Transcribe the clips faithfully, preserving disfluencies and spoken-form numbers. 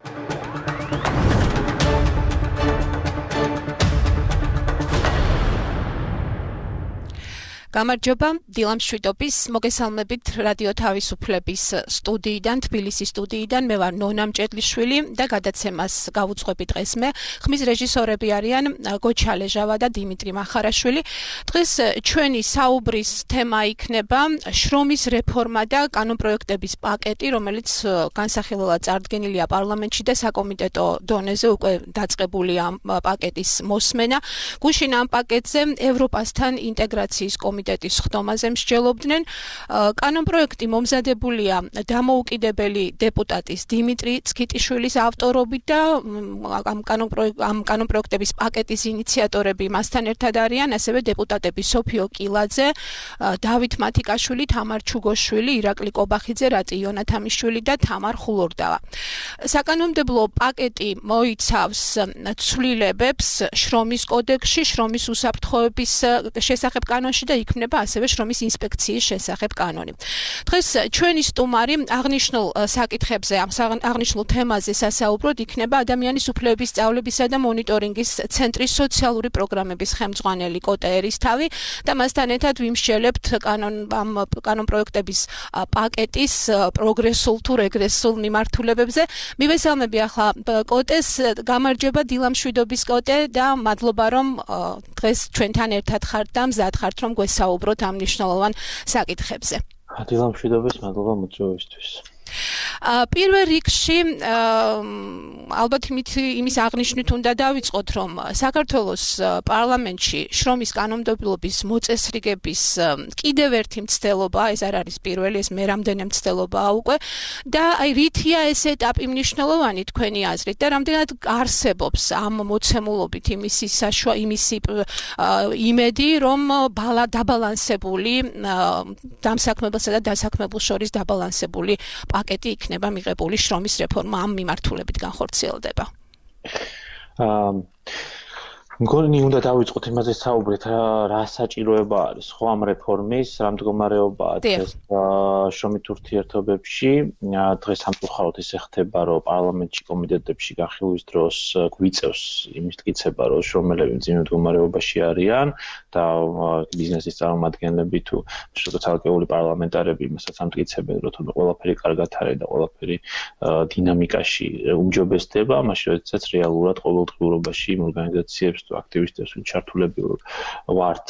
გამარჯობა, დილამ შვიდობის, მოგესალმებით რადიო თავისუფლების სტუდიიდან, თბილისის სტუდიიდან, მე ვარ ნონა მჭედლიშვილი და გადაცემას გავუძღვები დღეს მე. ხმის რეჟისორები არიან გოჩა ლეჟავა და დიმიტრი მახარაშვილი. დღეს ჩვენი საუბრის თემა იქნება შრომის რეფორმა და კანონპროექტების პაკეტი, რომელიც განსახილველად წარდგენილია პარლამენტში და საკომიტეტო დონეზე უკვე დაწყებულია ამ პაკეტის მოსმენა. გუშინ ამ პაკეტზე ევროპასთან ინტეგრაციის კომიტეტი კომიტეტის ხდომაზე მსჯელობდნენ. კანონპროექტი მომზადებულია დამოუკიდებელი დეპუტატის დიმიტრი წქიტიშვილის ავტორობით და ამ კანონპროექტების პაკეტის ინიციატორები მასთან ერთად არიან ასევე დეპუტატები სოფიო კილაძე, დავით მათიკაშვილი, თამარ ჩუგოშვილი, ირაკლი კობახიძე, რატი იონათამიშვილი და თამარ ხულორდავა. საკანონმდებლო პაკეტი მოიცავს ცვლილებებს შრომის კოდექსში, შრომის უსაფრთხოების შესახებ კანონში და იქნება ასევე შრომის ინსპექციის შესახებ კანონი. დღეს ჩვენი სტუმარი აღნიშნულ საკითხებზე, ამ აღნიშნულ თემაზე სასაუბროდ იქნება ადამიანის უფლებების სწავლებისა და მონიტორინგის ცენტრის სოციალური პროგრამების ხელმძღვანელი კოტე ერისთავი და მასთან ერთად ვიმსჯელებთ კანონ ამ კანონპროექტების პაკეტის პროგრესულ თუ რეგრესულ მიმართულებებზე. მივესალმები ახლა კოტეს, გამარჯობა დილამ შვიდობის კოტე და მადლობა რომ დღეს ჩვენთან ერთად ხართ და მზად ხართ რომ გვესაუბროთ ამ მნიშვნელოვან საკითხებზე. დილამ შვიდობის, მადლობა მოწვევისთვის. პირველ რიგში ალბათ იმის აღნიშვნით უნდა დავიწყოთ, რომ საქართველოს პარლამენტში შრომის კანონმდებლობის მოწესრიგების კიდევ ერთი მცდელობა, ეს არ არის პირველი, ეს მერამდენე მცდელობაა უკვე და აი რითია ეს ეტაპი მნიშვნელოვანი თქვენი აზრით და რამდენად არსებობს ამ მოცემულობით იმისი საშუა იმისი იმედი, რომ დაბალანსებული დამსაქმებელსა და დასაქმებულ შორის დაბალანსებული პაკეტი იქნება მიღებული შრომის რეფორმა ამ მიმართულებით განხორციელდება. მგონი უნდა დავიწყოთ იმაზე საუბრით, რა საჭიროება არის ხო ამ რეფორმის, რა მდგომარეობაა დღეს შრომით ურთიერთობებში. დღეს სამწუხაროდ ისე ხდება, რომ პარლამენტში კომიტეტებში განხილვის დროს გვიწევს იმის მტკიცება, რომ შრომელები მძიმე მდგომარეობაში არიან და ბიზნესის წარმომადგენლები თუ ცალკეული პარლამენტარები იმასაც ამტკიცებენ, რომ თუნდაც ყველაფერი კარგად არის და ყველაფერი დინამიკაში უმჯობესდება, მაშინ როდესაც რეალურად ყოველდღიურობაში იმ ორგანიზაციებს აქტივისტებს ჩართულები ვართ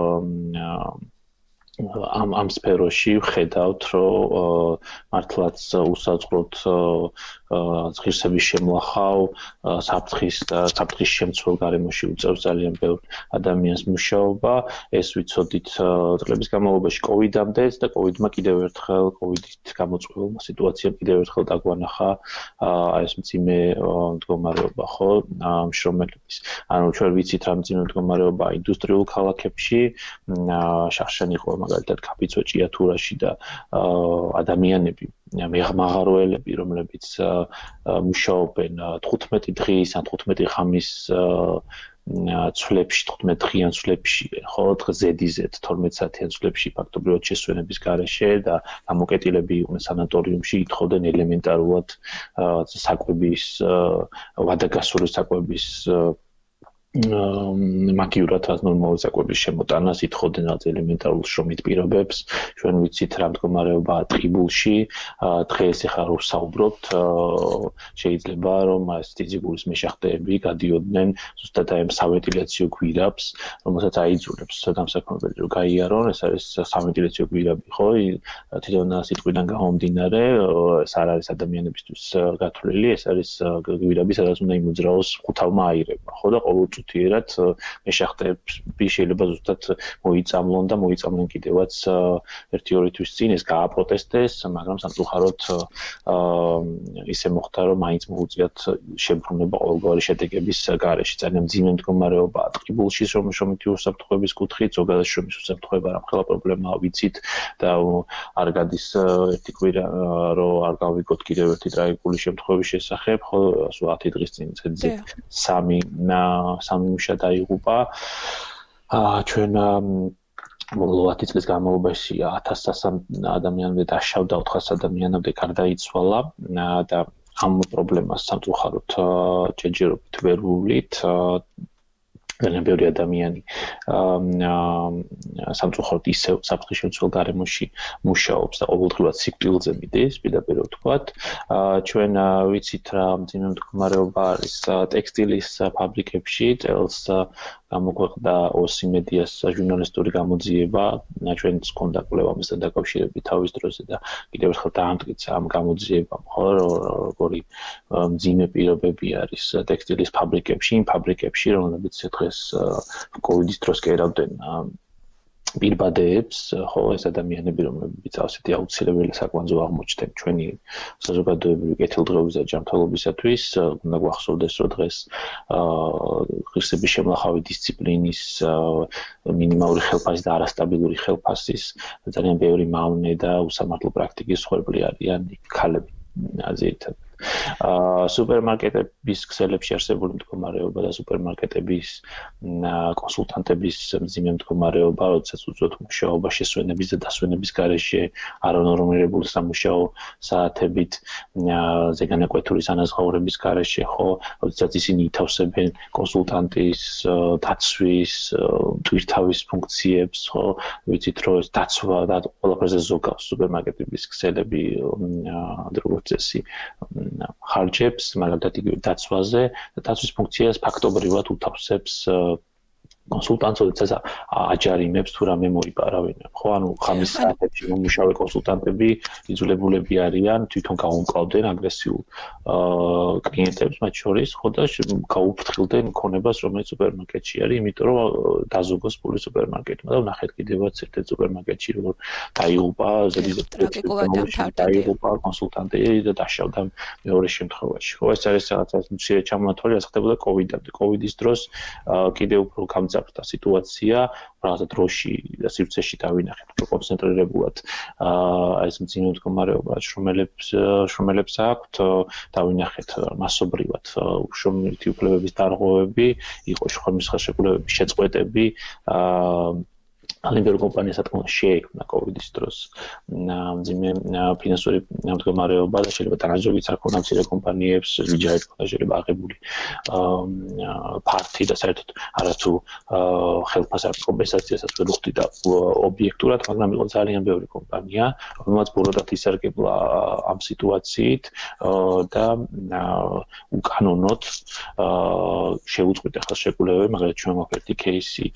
ამ ამ სფეროში ვხედავთ, რომ მართლაც უსაწყროდ ღირსების შემლახავ, საფრთხის და საფრთხის შემცველ გარემოში უწევს ძალიან ბევრ ადამიანს მუშაობა. ეს ვიცოდით წლების განმავლობაში კოვიდამდეც და კოვიდმა კიდევ ერთხელ კოვიდით გამოწვეულმა სიტუაციამ კიდევ ერთხელ დაგვანახა ეს მძიმე მდგომარეობა, ხო, მშრომელების. ანუ ჩვენ ვიცით რა მძიმე მდგომარეობაა ინდუსტრიულ ქალაქებში, შახშანი იყო მაგალითად კაპიცო ჭიათურაში და ადამიანები მაღაროელები, რომლებიც მუშაობენ თხუთმეტი დღის ან თხუთმეტი ღამის ცვლებში, თხუთმეტ დღიან ცვლებში, ხო, ზედიზედ თორმეტ საათიან ცვლებში ფაქტობრივად შესვენების გარეშე და გამოკეტილები იყვნენ სანატორიუმში, ითხოვდნენ ელემენტარულად საკვების, ვადაგასული საკვების მაგივრად რაც ნორმალური საკვების შემოტანას ითხოვდნენ რაც ელემენტარულ შრომით პირობებს. ჩვენ ვიცით რა მდგომარეობაა ტყიბულში, დღეს ახლა რო ვსაუბრობთ, შეიძლება რომ ეს ფიზიკური მეშახტეები გადიოდნენ ზუსტად აი ამ სავენტილაციო გვირაბს, რომელსაც აიძულებს დამსაქმებელი რომ გაიარონ, ეს არის სავენტილაციო გვირაბი, ხო? თვითონ სიტყვიდან გამომდინარე, ეს არ არის ადამიანებისთვის გათვლილი, ეს არის გვირაბი, სადაც უნდა იმოძრაოს ხუთავმა აირებმა, ხო და ყოველ თიერად მეშახტეები შეიძლება ზუსტად მოიწამლონ და მოიწამლენ კიდევაც ერთი-ორი თვის წინ ეს გააპროტესტეს, მაგრამ სამწუხაროდ ისე მოხდა, რომ მაინც მოუწიათ შებრუნება ყოველგვარი შედეგების გარეშე. ძალიან მძიმე მდგომარეობაა ტყიბულში შრომითი უსაფრთხოების კუთხით, ზოგადად შრომის უსაფრთხოება რამხელა პრობლემაა ვიცით და არ გადის ერთი კვირა, რომ არ გავიგოთ კიდევ ერთი ტრაგიკული შემთხვევის შესახებ, ხო, ათი დღის წინ ცედზე სამი სამი მუშა დაიღუპა. ჩვენ ბოლო ათი წლის განმავლობაში ათასს ადამიანამდე დაშავდა, ოთხას ადამიანამდე გარდაიცვალა და ამ პრობლემას სამწუხაროდ ჯერჯერობით ვერ ვუვლით ძალიან ბევრი ადამიანი სამწუხაროდ ისევ საფრთხეშეცვლილ გარემოში მუშაობს და ყოველდღიურად სიკვდილზე მიდის, პირდაპირ ვთქვათ. ჩვენ ვიცით რა მძიმე მდგომარეობა არის ტექსტილის ფაბრიკებში, წელს გამოგვეყდა ოსი მედიას ჟურნალისტური გამოძიება, ჩვენც ჰქონდა კვლევა ამასთან დაკავშირებით თავის დროზე და კიდევ ერთხელ დაამტკიცა ამ გამოძიებამ, ხო, როგორი მძიმე პირობები არის ტექსტილის ფაბრიკებში, იმ ფაბრიკებში, რომლებიც დღეს კოვიდის დროს კერავდნენ პირბადეებს, ხო, ეს ადამიანები, რომლებიც ასეთი აუცილებელი საკვანძო აღმოჩნდნენ ჩვენი საზოგადოებრივი კეთილდღეობის და ჯანმრთელობისათვის, უნდა გვახსოვდეს, რომ დღეს ღირსების შემლახავი დისციპლინის მინიმალური ხელფასის და არასტაბილური ხელფასის ძალიან ბევრი მავნე და უსამართლო პრაქტიკის მსხვერპლი არიან ქალები ძირითადად. სუპერმარკეტების ქსელებში არსებული მდგომარეობა და სუპერმარკეტების კონსულტანტების მძიმე მდგომარეობა, როდესაც უწევთ მუშაობა შესვენების და დასვენების გარეშე არანორმირებული სამუშაო საათებით, ზეგანაკვეთურის ანაზღაურების გარეშე, ხო, როდესაც ისინი ითავსებენ კონსულტანტის, დაცვის, ტვირთავის ფუნქციებს, ხო, ვიცით, რომ ეს დაცვა და ყველაფერზე ზოგავს სუპერმარკეტების ქსელები როგორც წესი ხარჯებს, მაგალითად იგივე დაცვაზე და დაცვის ფუნქციას ფაქტობრივად უთავსებს კონსულტანტს, როდესაც აჯარიმებს თუ რამე მოიპარავენ, ხო, ანუ ხამის საათებში მომუშავე კონსულტანტები იძულებულები არიან თვითონ გაუმკლავდნენ აგრესიულ კლიენტებს მათ შორის, ხო და გაუფრთხილდნენ ქონებას, რომელიც სუპერმარკეტში არის, იმიტომ რომ დაზოგოს პული სუპერმარკეტმა და ვნახეთ კიდევაც ერთ-ერთ სუპერმარკეტში როგორ დაიღუპა დაიღუპა კონსულტანტი და დაშავდა მეორე შემთხვევაში. ხო, ეს არის რაღაცა მცირე ჩამონათვალი, რაც ხდებოდა კოვიდამდე. კოვიდის დროს კიდევ უფრო გამძაფრდა სიტუაცია, რაღაცა დროში და სივრცეში დავინახეთ, უფრო კონცენტრირებულად ეს მძიმე მდგომარეობა, შრომელებს შრომელებს აქვთ, დავინახეთ მასობრივად შრომითი უფლებების დარღვევები, იყო ხელშეკრულებების შეწყვეტები, ალიმბერგ კომპანიას ატყმოს შეექმნა კოვიდის დროს მძიმე ფინანსური მდგომარეობა და შეიძლება თანაჯობიც არ ქონდა მცირე კომპანიებს ვიჯაით ქონდა შეიძლება აღებული ფართი და საერთოდ არათუ ხელფასის კომპენსაციასაც ვერ უხდიდა ობიექტურად, მაგრამ იყო ძალიან ბევრი კომპანია, რომელმაც ბოროტად ისარგებლა ამ სიტუაციით და უკანონოდ შეუწყვეტა ხელშეკრულებები, მაგალითად ჩვენ გვაქვს ერთი кейსი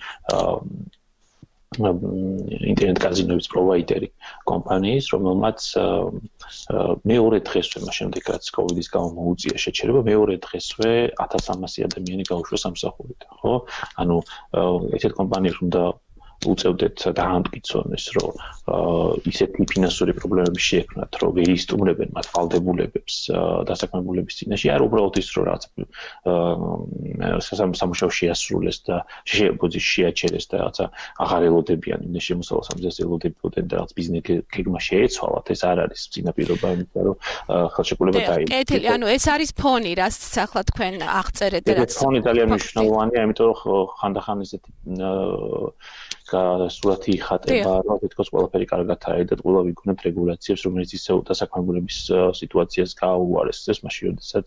ინტერნეტ კაზინოების პროვაიდერი კომპანიის, რომელმაც მეორე დღესვე, მას შემდეგ რაც კოვიდის გამო მოუწია შეჩერება, მეორე დღესვე ათას სამასი ადამიანი გაუშვა სამსახურიდან, ხო? ანუ ესეთ კომპანიებს უნდა უწევდეთ დაამტკიცონ ეს, რომ ისეთი ფინანსური პრობლემები შეექმნათ, რომ ვერ ისტუმრებენ მათ ვალდებულებებს დასაქმებულების წინაშე, არ უბრალოდ ის, რომ რაღაცა სამუშაო შეასრულეს და შეებოძი შეაჩერეს და რაღაცა აღარ ელოდებიან იმ შემოსავალს, ამას ელოდებოდნენ და რაღაც ბიზნესი გეგმა შეეცვალათ, ეს არ არის წინაპირობა, იმიტომ რომ ხელშეკრულება დაიწყო. კეთილი, ანუ ეს არის ფონი, რაც ახლა თქვენ აღწერეთ და რაც ფონი ძალიან მნიშვნელოვანია, იმიტომ რომ ხანდახან ესეთი სურათი იხატება, რომ თითქოს ყველაფერი კარგად არის და ყველა ვიგონებთ რეგულაციებს, რომელიც ისევ დასაქმებულების სიტუაციას გააუარესებს, მაშინ როდესაც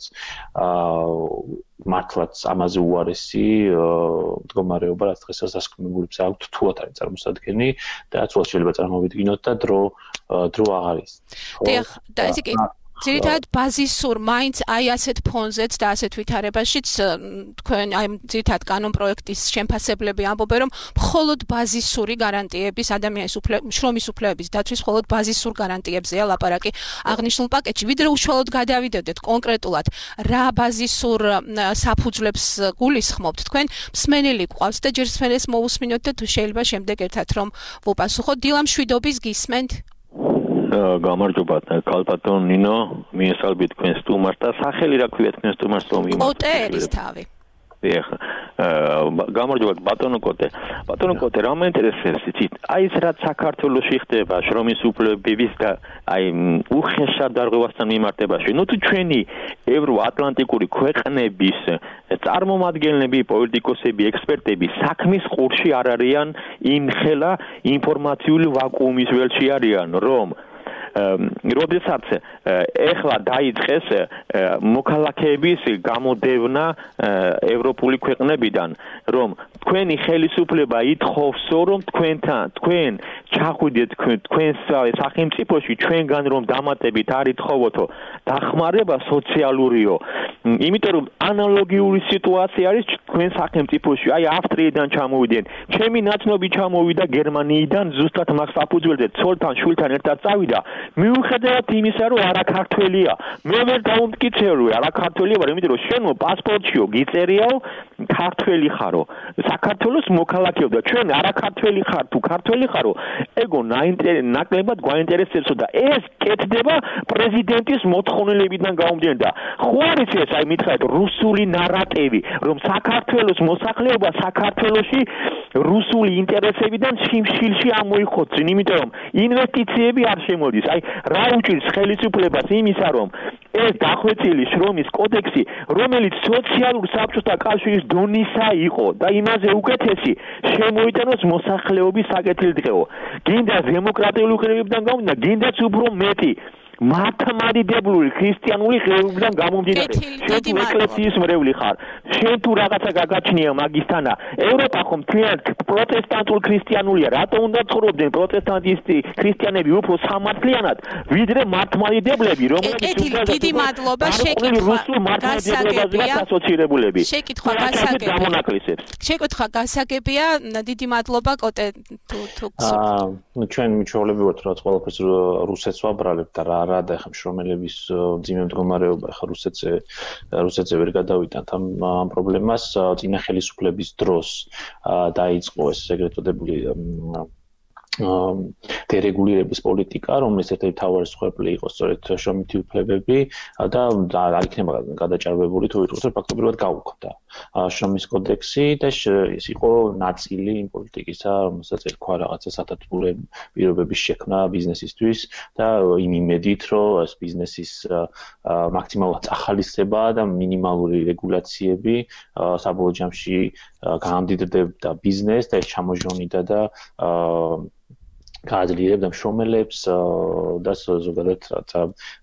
მართლაც ამაზე უარესი მდგომარეობა, რაც დღესაც დასაქმებულებს აქვთ, თუათ არის წარმოსადგენი და ცოტა შეიძლება წარმოვიდგინოთ და დრო დრო აღარ ის. დიახ, და ესე კი ძირითადად ბაზისურ მაინც აი ასეთ ფონზეც და ასეთ ვითარებაშიც თქვენ აი ძირითადად კანონ პროექტის შემფასებლები ამბობენ, რომ მხოლოდ ბაზისური გარანტიების ადამიანის შრომის უფლებების დაცვის მხოლოდ ბაზისურ გარანტიებზეა ლაპარაკი აღნიშნულ პაკეტში, ვიდრე უშუალოდ გადავიდოდეთ კონკრეტულად რა ბაზისურ საფუძვლებს გულისხმობთ თქვენ, მსმენელი გვყავს და ჯერ მსმენელს მოусმინოთ და თუ შეიძლება შემდეგ ერთად რომ ვუპასუხოთ. დილა მშვიდობის გისმენთ? გამარჯობა, ქალბატონ ნინო, მიესალმებით თქვენ სტუმარს და სახელი რა ქვია თქვენ სტუმარს რომ იმას. კოტე არის თავი. დიახ. გამარჯობა ბატონო კოტე. ბატონო კოტე, რა მაინტერესებს იცით? აი ეს რაც საქართველოში ხდება შრომის უფლებების და აი უხეშად დარღვევასთან მიმართებაში. ნუ თუ ჩვენი ევროატლანტიკური ქვეყნების წარმომადგენლები, პოლიტიკოსები, ექსპერტები საქმის ყურში არ არიან იმხელა ინფორმაციული ვაკუუმის ველში არიან, რომ როდესაც ეხლა დაიწყეს მოქალაქეების გამოდევნა ევროპული ქვეყნებიდან, რომ თქვენი ხელისუფლება ითხოვსო, რომ თქვენთან, თქვენ ჩახვიდეთ თქვენს სახელმწიფოში, ჩვენგან რომ დამატებით არ ითხოვოთო დახმარება სოციალურიო. იმიტომ რომ ანალოგიური სიტუაცია არის თქვენ სახელმწიფოში. აი ავსტრიიდან ჩამოვიდნენ, ჩემი ნაცნობი ჩამოვიდა გერმანიიდან, ზუსტად მაგ საფუძველზე ცოლთან, შვილთან ერთად წავიდა. მიუხედავად იმისა, რომ არა ქართველია, მე ვერ დავუმტკიცე რომ არა ქართველია, იმიტომ რომ შენ პასპორტშიო გიწერიაო ქართველი ხარო. საქართველოს მოქალაქეო და ჩვენ არა ქართველი ხარ თუ ქართველი ხარო, ეგო ნაკლებად გვაინტერესებსო და ეს კეთდება პრეზიდენტის მოთხოვნილებიდან გამომდინარე და ხო არის ეს აი მითხრათ რუსული ნარატივი, რომ საქართველოს მოსახლეობა საქართველოში რუსული ინტერესებიდან შიმშილში ამოიხოცენ, იმიტომ რომ ინვესტიციები არ შემოდის. აი რა უჭირს ხელისუფლებას იმისა, რომ ეს დახვეწილი შრომის კოდექსი, რომელიც სოციალურ საბჭოთა კავშირის დონისა იყო და იმაზე უკეთესი შემოიტანოს მოსახლეობის საკეთილდღეო. გინდა დემოკრატიული ხელისუფლებიდან გამომდინარე, გინდაც უფრო მეტი მართლმადიდებლური ქრისტიანული ხელისუფლებიდან გამომდინარე. შენ თუ ეკლესიის მრევლი ხარ, შენ თუ რაღაცა გაგაჩნია მაგისთანა, ევროპა ხომ მთლიანად პროტესტანტულ ქრისტიანულია, რატო უნდა ცხოვრობდნენ პროტესტანტისტი ქრისტიანები უფრო სამართლიანად, ვიდრე მართლმადიდებლები, რომლებიც დიდი მადლობა შეკითხვა გასაგებია ასოცირებულები. შეკითხვა გასაგებია. შეკითხვა გასაგებია, დიდი მადლობა კოტე თუ თუ აა ჩვენ მიჩვეულები ვართ რაც ყველაფერს რუსეთს ვაბრალებთ და რა რა და ხა მშრომელების ძიმე მდგომარეობა ხა რუსეთზე რუსეთზე ვერ გადავიტანთ ამ ამ პრობლემას წინა ხელისუფლების დროს დაიწყო ეს ეგრეთ წოდებული დერეგულირების პოლიტიკა, რომელიც ერთ-ერთი მთავარი მსხვერპლი იყო სწორედ შრომითი უფლებები და არ იქნება გადაჭარბებული თუ ვიტყვით, რომ ფაქტობრივად გაუქმდა შრომის კოდექსი და ეს იყო ნაწილი იმ პოლიტიკისა, რომელსაც ერქვა რაღაცა სათათბურე პირობების შექმნა ბიზნესისთვის და იმ იმედით, რომ ეს ბიზნესის მაქსიმალურად ახალისება და მინიმალური რეგულაციები საბოლოო ჯამში გაამდიდრებდა ბიზნესს და ეს ჩამოჟონიდა და გააძლიერებდა მშრომელებს და ზოგადად რაცა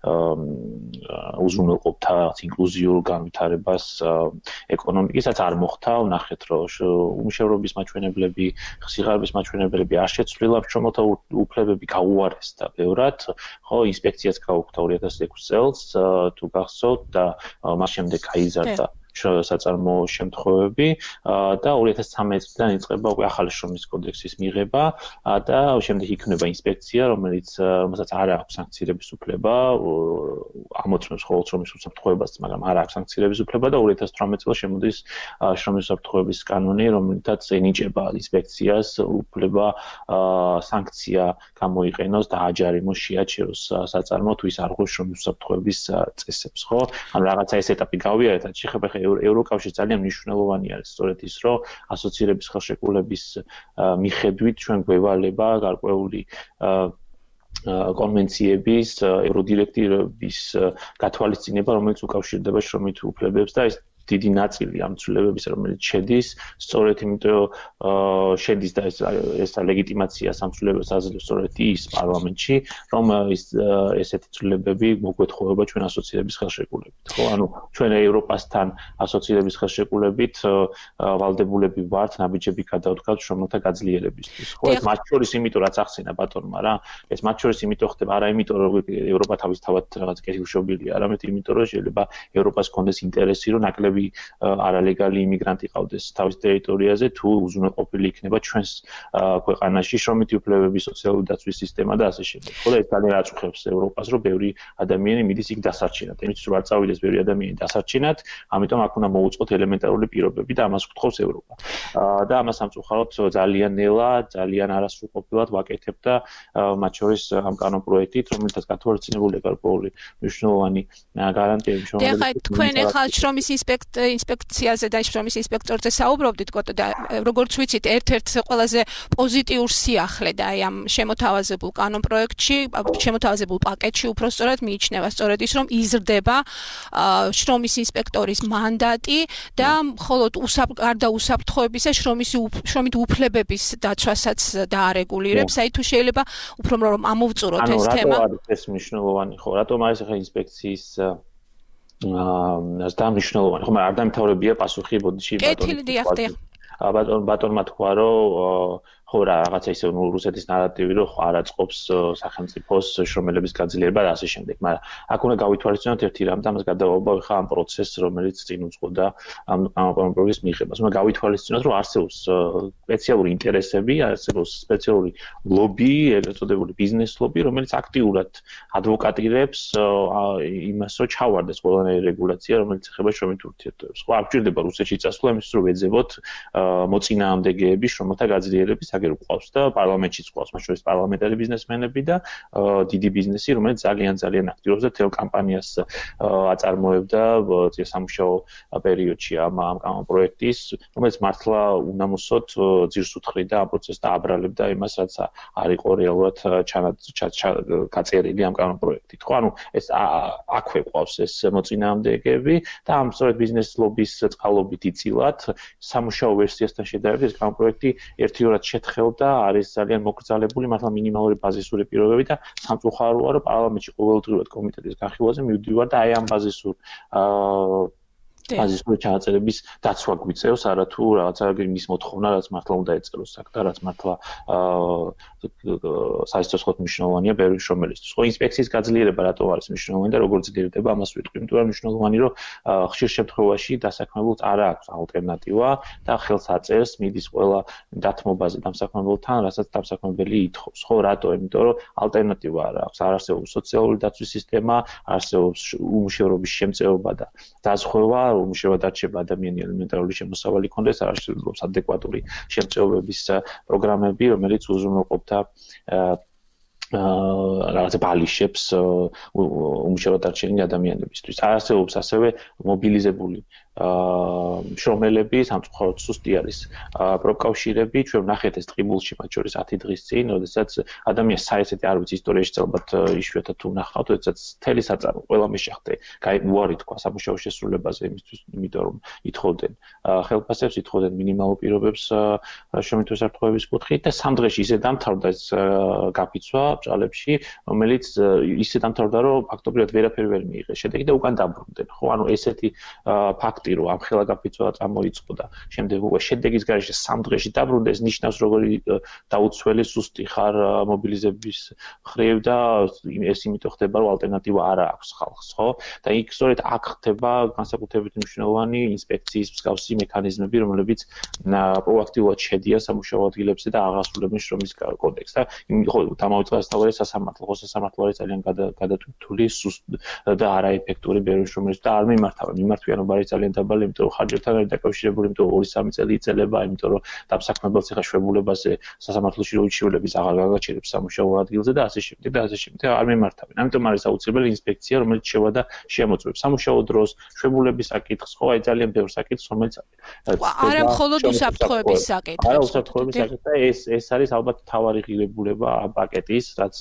უზრუნველყოფდა ინკლუზიურ განვითარებას ეკონომიკასაც არ მოხდა, ვნახეთ რომ უმშევრობის მაჩვენებლები, სიღარიბის მაჩვენებლები არ შეცვლილა, მშრომელთა უფლებები გაუარესდა ბევრად, ხო, ინსპექციაც გაუქმდა ორი ათას ექვსი წელს თუ გახსოვთ და მას შემდეგ გაიზარდა საწარმო შემთხვევები და ორი ათას ცხრამეტი წლიდან იწყება უკვე ახალი შრომის კოდექსის მიღება და შემდეგ იქნება ინსპექცია, რომელიც რომელსაც არ აქვს სანქცირების უფლება, ამოწმებს ხოლმე შრომის უსაფრთხოებას, მაგრამ არ აქვს სანქცირების უფლება და ორი ათას თვრამეტი წელს შემოდის შრომის უსაფრთხოების კანონი, რომელთაც ენიჭება ინსპექციას უფლება სანქცია გამოიყენოს და აჯარიმოს შეაჩეროს საწარმო თუ ის არ ღვევს შრომის უსაფრთხოების წესებს, ხო? ანუ რაღაცა ეს ეტაპი გავიარეთ, შეხება ევროკავშირი ძალიან მნიშვნელოვანი არის სწორედ ის, რომ ასოცირების ხელშეკრულების მიხედვით ჩვენ გვევალება გარკვეული კონვენციების, ევროდირექტივების გათვალისწინება, რომელიც უკავშირდება შრომით უფლებებს და ეს დიდი ნაწილი ამ ცვლილებების, რომელიც შედის, სწორედ იმიტომ შედის და ეს ეს ლეგიტიმაცია სამცვლილებებს აძლევს სწორედ ის პარლამენტში, რომ ეს ესეთი ცვლილებები მოგვეთხოვება ჩვენ ასოცირების ხელშეკრულებით. ხო, ანუ ჩვენ ევროპასთან ასოცირების ხელშეკრულებით ვალდებულები ვართ ნაბიჯები გადავდგათ შრომელთა გაძლიერებისთვის. ხო, ეს მათ შორის იმიტომ რაც ახსენა ბატონმა რა, ეს მათ შორის იმიტომ ხდება, არა იმიტომ რომ ევროპა თავისთავად რაღაც კეთილშობილია, არამედ იმიტომ რომ შეიძლება ევროპას კონდეს ინტერესი, რომ ნაკლები არალეგალი იმიგრანტი ყავდეს თავის ტერიტორიაზე, თუ უზრუნველყოფილი იქნება ჩვენს ქვეყანაში შრომითი უფლებების სოციალური დაცვის სისტემა და ასე შემდეგ. ხო და ეს ძალიან აწუხებს ევროპას, რომ ბევრი ადამიანი მიდის იქ დასარჩენად. იმით რომ არ წავიდეს ბევრი ადამიანი დასარჩენად, ამიტომ აქ უნდა მოუწყოთ ელემენტარული პირობები და ამას გთხოვს ევროპა. და ამას სამწუხაროდ ძალიან ნელა, ძალიან არასრულყოფილად ვაკეთებ და მათ შორის ამ კანონპროექტით, რომელთაც გათვალისწინებულია გარკვეული მნიშვნელოვანი გარანტიები შრომელებს. თქვენ ახალ შრომის ინსპექცია ინსპექციაზე და შრომის ინსპექტორზე საუბრობდით კოტო და როგორც ვიცით ერთ-ერთ ყველაზე პოზიტიურ სიახლე და აი ამ შემოთავაზებულ კანონპროექტში, შემოთავაზებულ პაკეტში უпростоრად მიიჩნევა სწორედ ის, რომ იზრდება შრომის ინსპექტორის მანდატი და მხოლოდ გარდა უსაფრთხოებისა შრომის შრომით უფლებების დაცვასაც დაარეგულირებს. აი თუ შეიძლება უფრო რომ ამოვწუროთ ეს თემა. ანუ რატო არის ეს მნიშვნელოვანი ხო? რატომ არის ახლა ინსპექციის აა დამნიშნულოვანი ხო? მაგრამ არ დამთავრებია პასუხი ბოდიში ბატონი. ბატონ ბატონმა თქვა რომ ხო რა რაღაცა ისე რუსეთის ნარატივი რომ ხო არ აწყობს სახელმწიფოს შრომელების გაძლიერება და ასე შემდეგ, მაგრამ აქ უნდა გავითვალისწინოთ ერთი რამ და ამას გადავაბავ ხა ამ პროცესს რომელიც წინ უძღოდა ამ კანონპროექტის მიღებას. უნდა გავითვალისწინოთ რომ არსებობს სპეციალური ინტერესები, არსებობს სპეციალური ლობი, ეგრეთ წოდებული ბიზნეს ლობი, რომელიც აქტიურად ადვოკატირებს იმას რომ ჩავარდეს ყველანაირი რეგულაცია, რომელიც ეხება შრომით ურთიერთობებს. ხო არ გვჭირდება რუსეთში წასვლა იმისთვის რომ ვეძებოთ მოწინააღმდეგეები შრომათა გაძლიერების აგერ უყავს და პარლამენტშიც ყავს, მათ შორის პარლამენტარი ბიზნესმენები და დიდი ბიზნესი, რომელიც ძალიან ძალიან აქტიურობს და თელ კამპანიას აწარმოებდა სამუშაო პერიოდში ამ ამ კანონპროექტის, რომელიც მართლა უნამოსოდ ძირს უთხრიდა ამ პროცესს და აბრალებდა იმას, რაც არ იყო რეალურად გაწერილი ამ კანონპროექტით. ხო, ანუ ეს აქვე ყავს ეს მოწინააღმდეგეები და ამ სწორედ ბიზნეს ლობის წყალობით იწილად სამუშაო ვერსიასთან შედარებით ეს კანონპროექტი ერთიორად შეთხელდა, არის ძალიან მოკრძალებული, მართლა მინიმალური ბაზისური პირობები და სამწუხაროა, რომ პარლამენტში ყოველდღიურად კომიტეტის განხილვაზე მივდივარ და აი ამ ბაზისურ აა ბაზისური ჩაწერების დაცვა გვიწევს, არათუ რაღაცა მის მოთხოვნა, რაც მართლა უნდა ეწეროს აქ და რაც მართლა აა საერთოდ მნიშვნელოვანია ბევრი შრომელისთვის. ხო, ინსპექციის გაძლიერება რატო არის მნიშვნელოვანი და როგორ ძლიერდება, ამას ვიტყვი, იმიტომ რომ მნიშვნელოვანი რომ ხშირ შემთხვევაში დასაქმებულს არ აქვს ალტერნატივა და ხელს აწერს მიდის ყველა დათმობაზე დამსაქმებელთან, რასაც დამსაქმებელი ითხოვს. ხო, რატო? იმიტომ რომ ალტერნატივა არ აქვს. არ არსებობს სოციალური დაცვის სისტემა, არსებობს უმუშევრობის შემწეობა და დაზღვევა უმუშევრად დარჩება ადამიანი ელემენტარული შემოსავალი ქონდეს, არ არსებობს ადეკვატური შემწეობების პროგრამები, რომელიც უზრუნველყოფდა რაღაცა ბალიშებს უმუშევრად დარჩენილი ადამიანებისთვის. არ არსებობს ასევე მობილიზებული შრომელები, სამწუხაროდ სუსტი არის პროკავშირები, ჩვენ ვნახეთ ეს ტყიბულში მათ შორის ათი დღის წინ, როდესაც ადამიანს საერთოდ არ ვიცი ისტორიაში ალბათ იშვიათად თუ ვნახავთ, როდესაც მთელი საწარმო ყველა მეშახტე უარი თქვა სამუშაო შესრულებაზე იმისთვის, იმიტომ რომ ითხოვდნენ ხელფასებს, ითხოვდნენ მინიმალურ პირობებს შრომით უსაფრთხოების კუთხით და სამ დღეში ისე დამთავრდა ეს გაფიცვა ბჭყალებში, რომელიც ისე დამთავრდა, რომ ფაქტობრივად ვერაფერი ვერ მიიღეს შედეგი და უკან დაბრუნდნენ. ხო, ანუ ესეთი ფაქტი რომ ამ ხელა გაფიცვა წამოიწყო და შემდეგ უკვე შედეგის გარეშე სამ დღეში დაბრუნდეს, ნიშნავს როგორი დაუცველი სუსტი ხარ მობილიზების მხრივ და ეს იმიტომ ხდება რომ ალტერნატივა არ აქვს ხალხს, ხო? და იქ სწორედ აქ ხდება განსაკუთრებით მნიშვნელოვანი ინსპექციის მსგავსი მექანიზმები, რომლებიც პროაქტიულად შედიან სამუშაო ადგილებზე და აღასრულებენ შრომის კოდექსს და ხო დამავიწყდა სწავლე სასამართლო, ხო სასამართლო არის ძალიან გადატვირთული და არაეფექტური ბევრი შრომის და არ მიმართავენ, მიმართვიანობა არის ძალიან დაბალი, იმიტომ რომ ხარჯებთან არის დაკავშირებული, იმიტომ რომ ორი სამი წელი იწელება, იმიტომ რომ დამსაქმებელს ეხა შვებულებაზე სასამართლოში რო უჩივლების აღარ გაგაჩერებს სამუშაო ადგილზე და ასე შემდეგ და ასე შემდეგ არ მიმართავენ. ამიტომ არის აუცილებელი ინსპექცია, რომელიც შევა და შემოწმებს სამუშაო დროს, შვებულების საკითხს, ხო, აი ძალიან ბევრ საკითხს, რომელიც არა მხოლოდ უსაფრთხოების საკითხს. არა უსაფრთხოების საკითხს და ეს ეს არის ალბათ თავარი ღირებულება ამ პაკეტის, რაც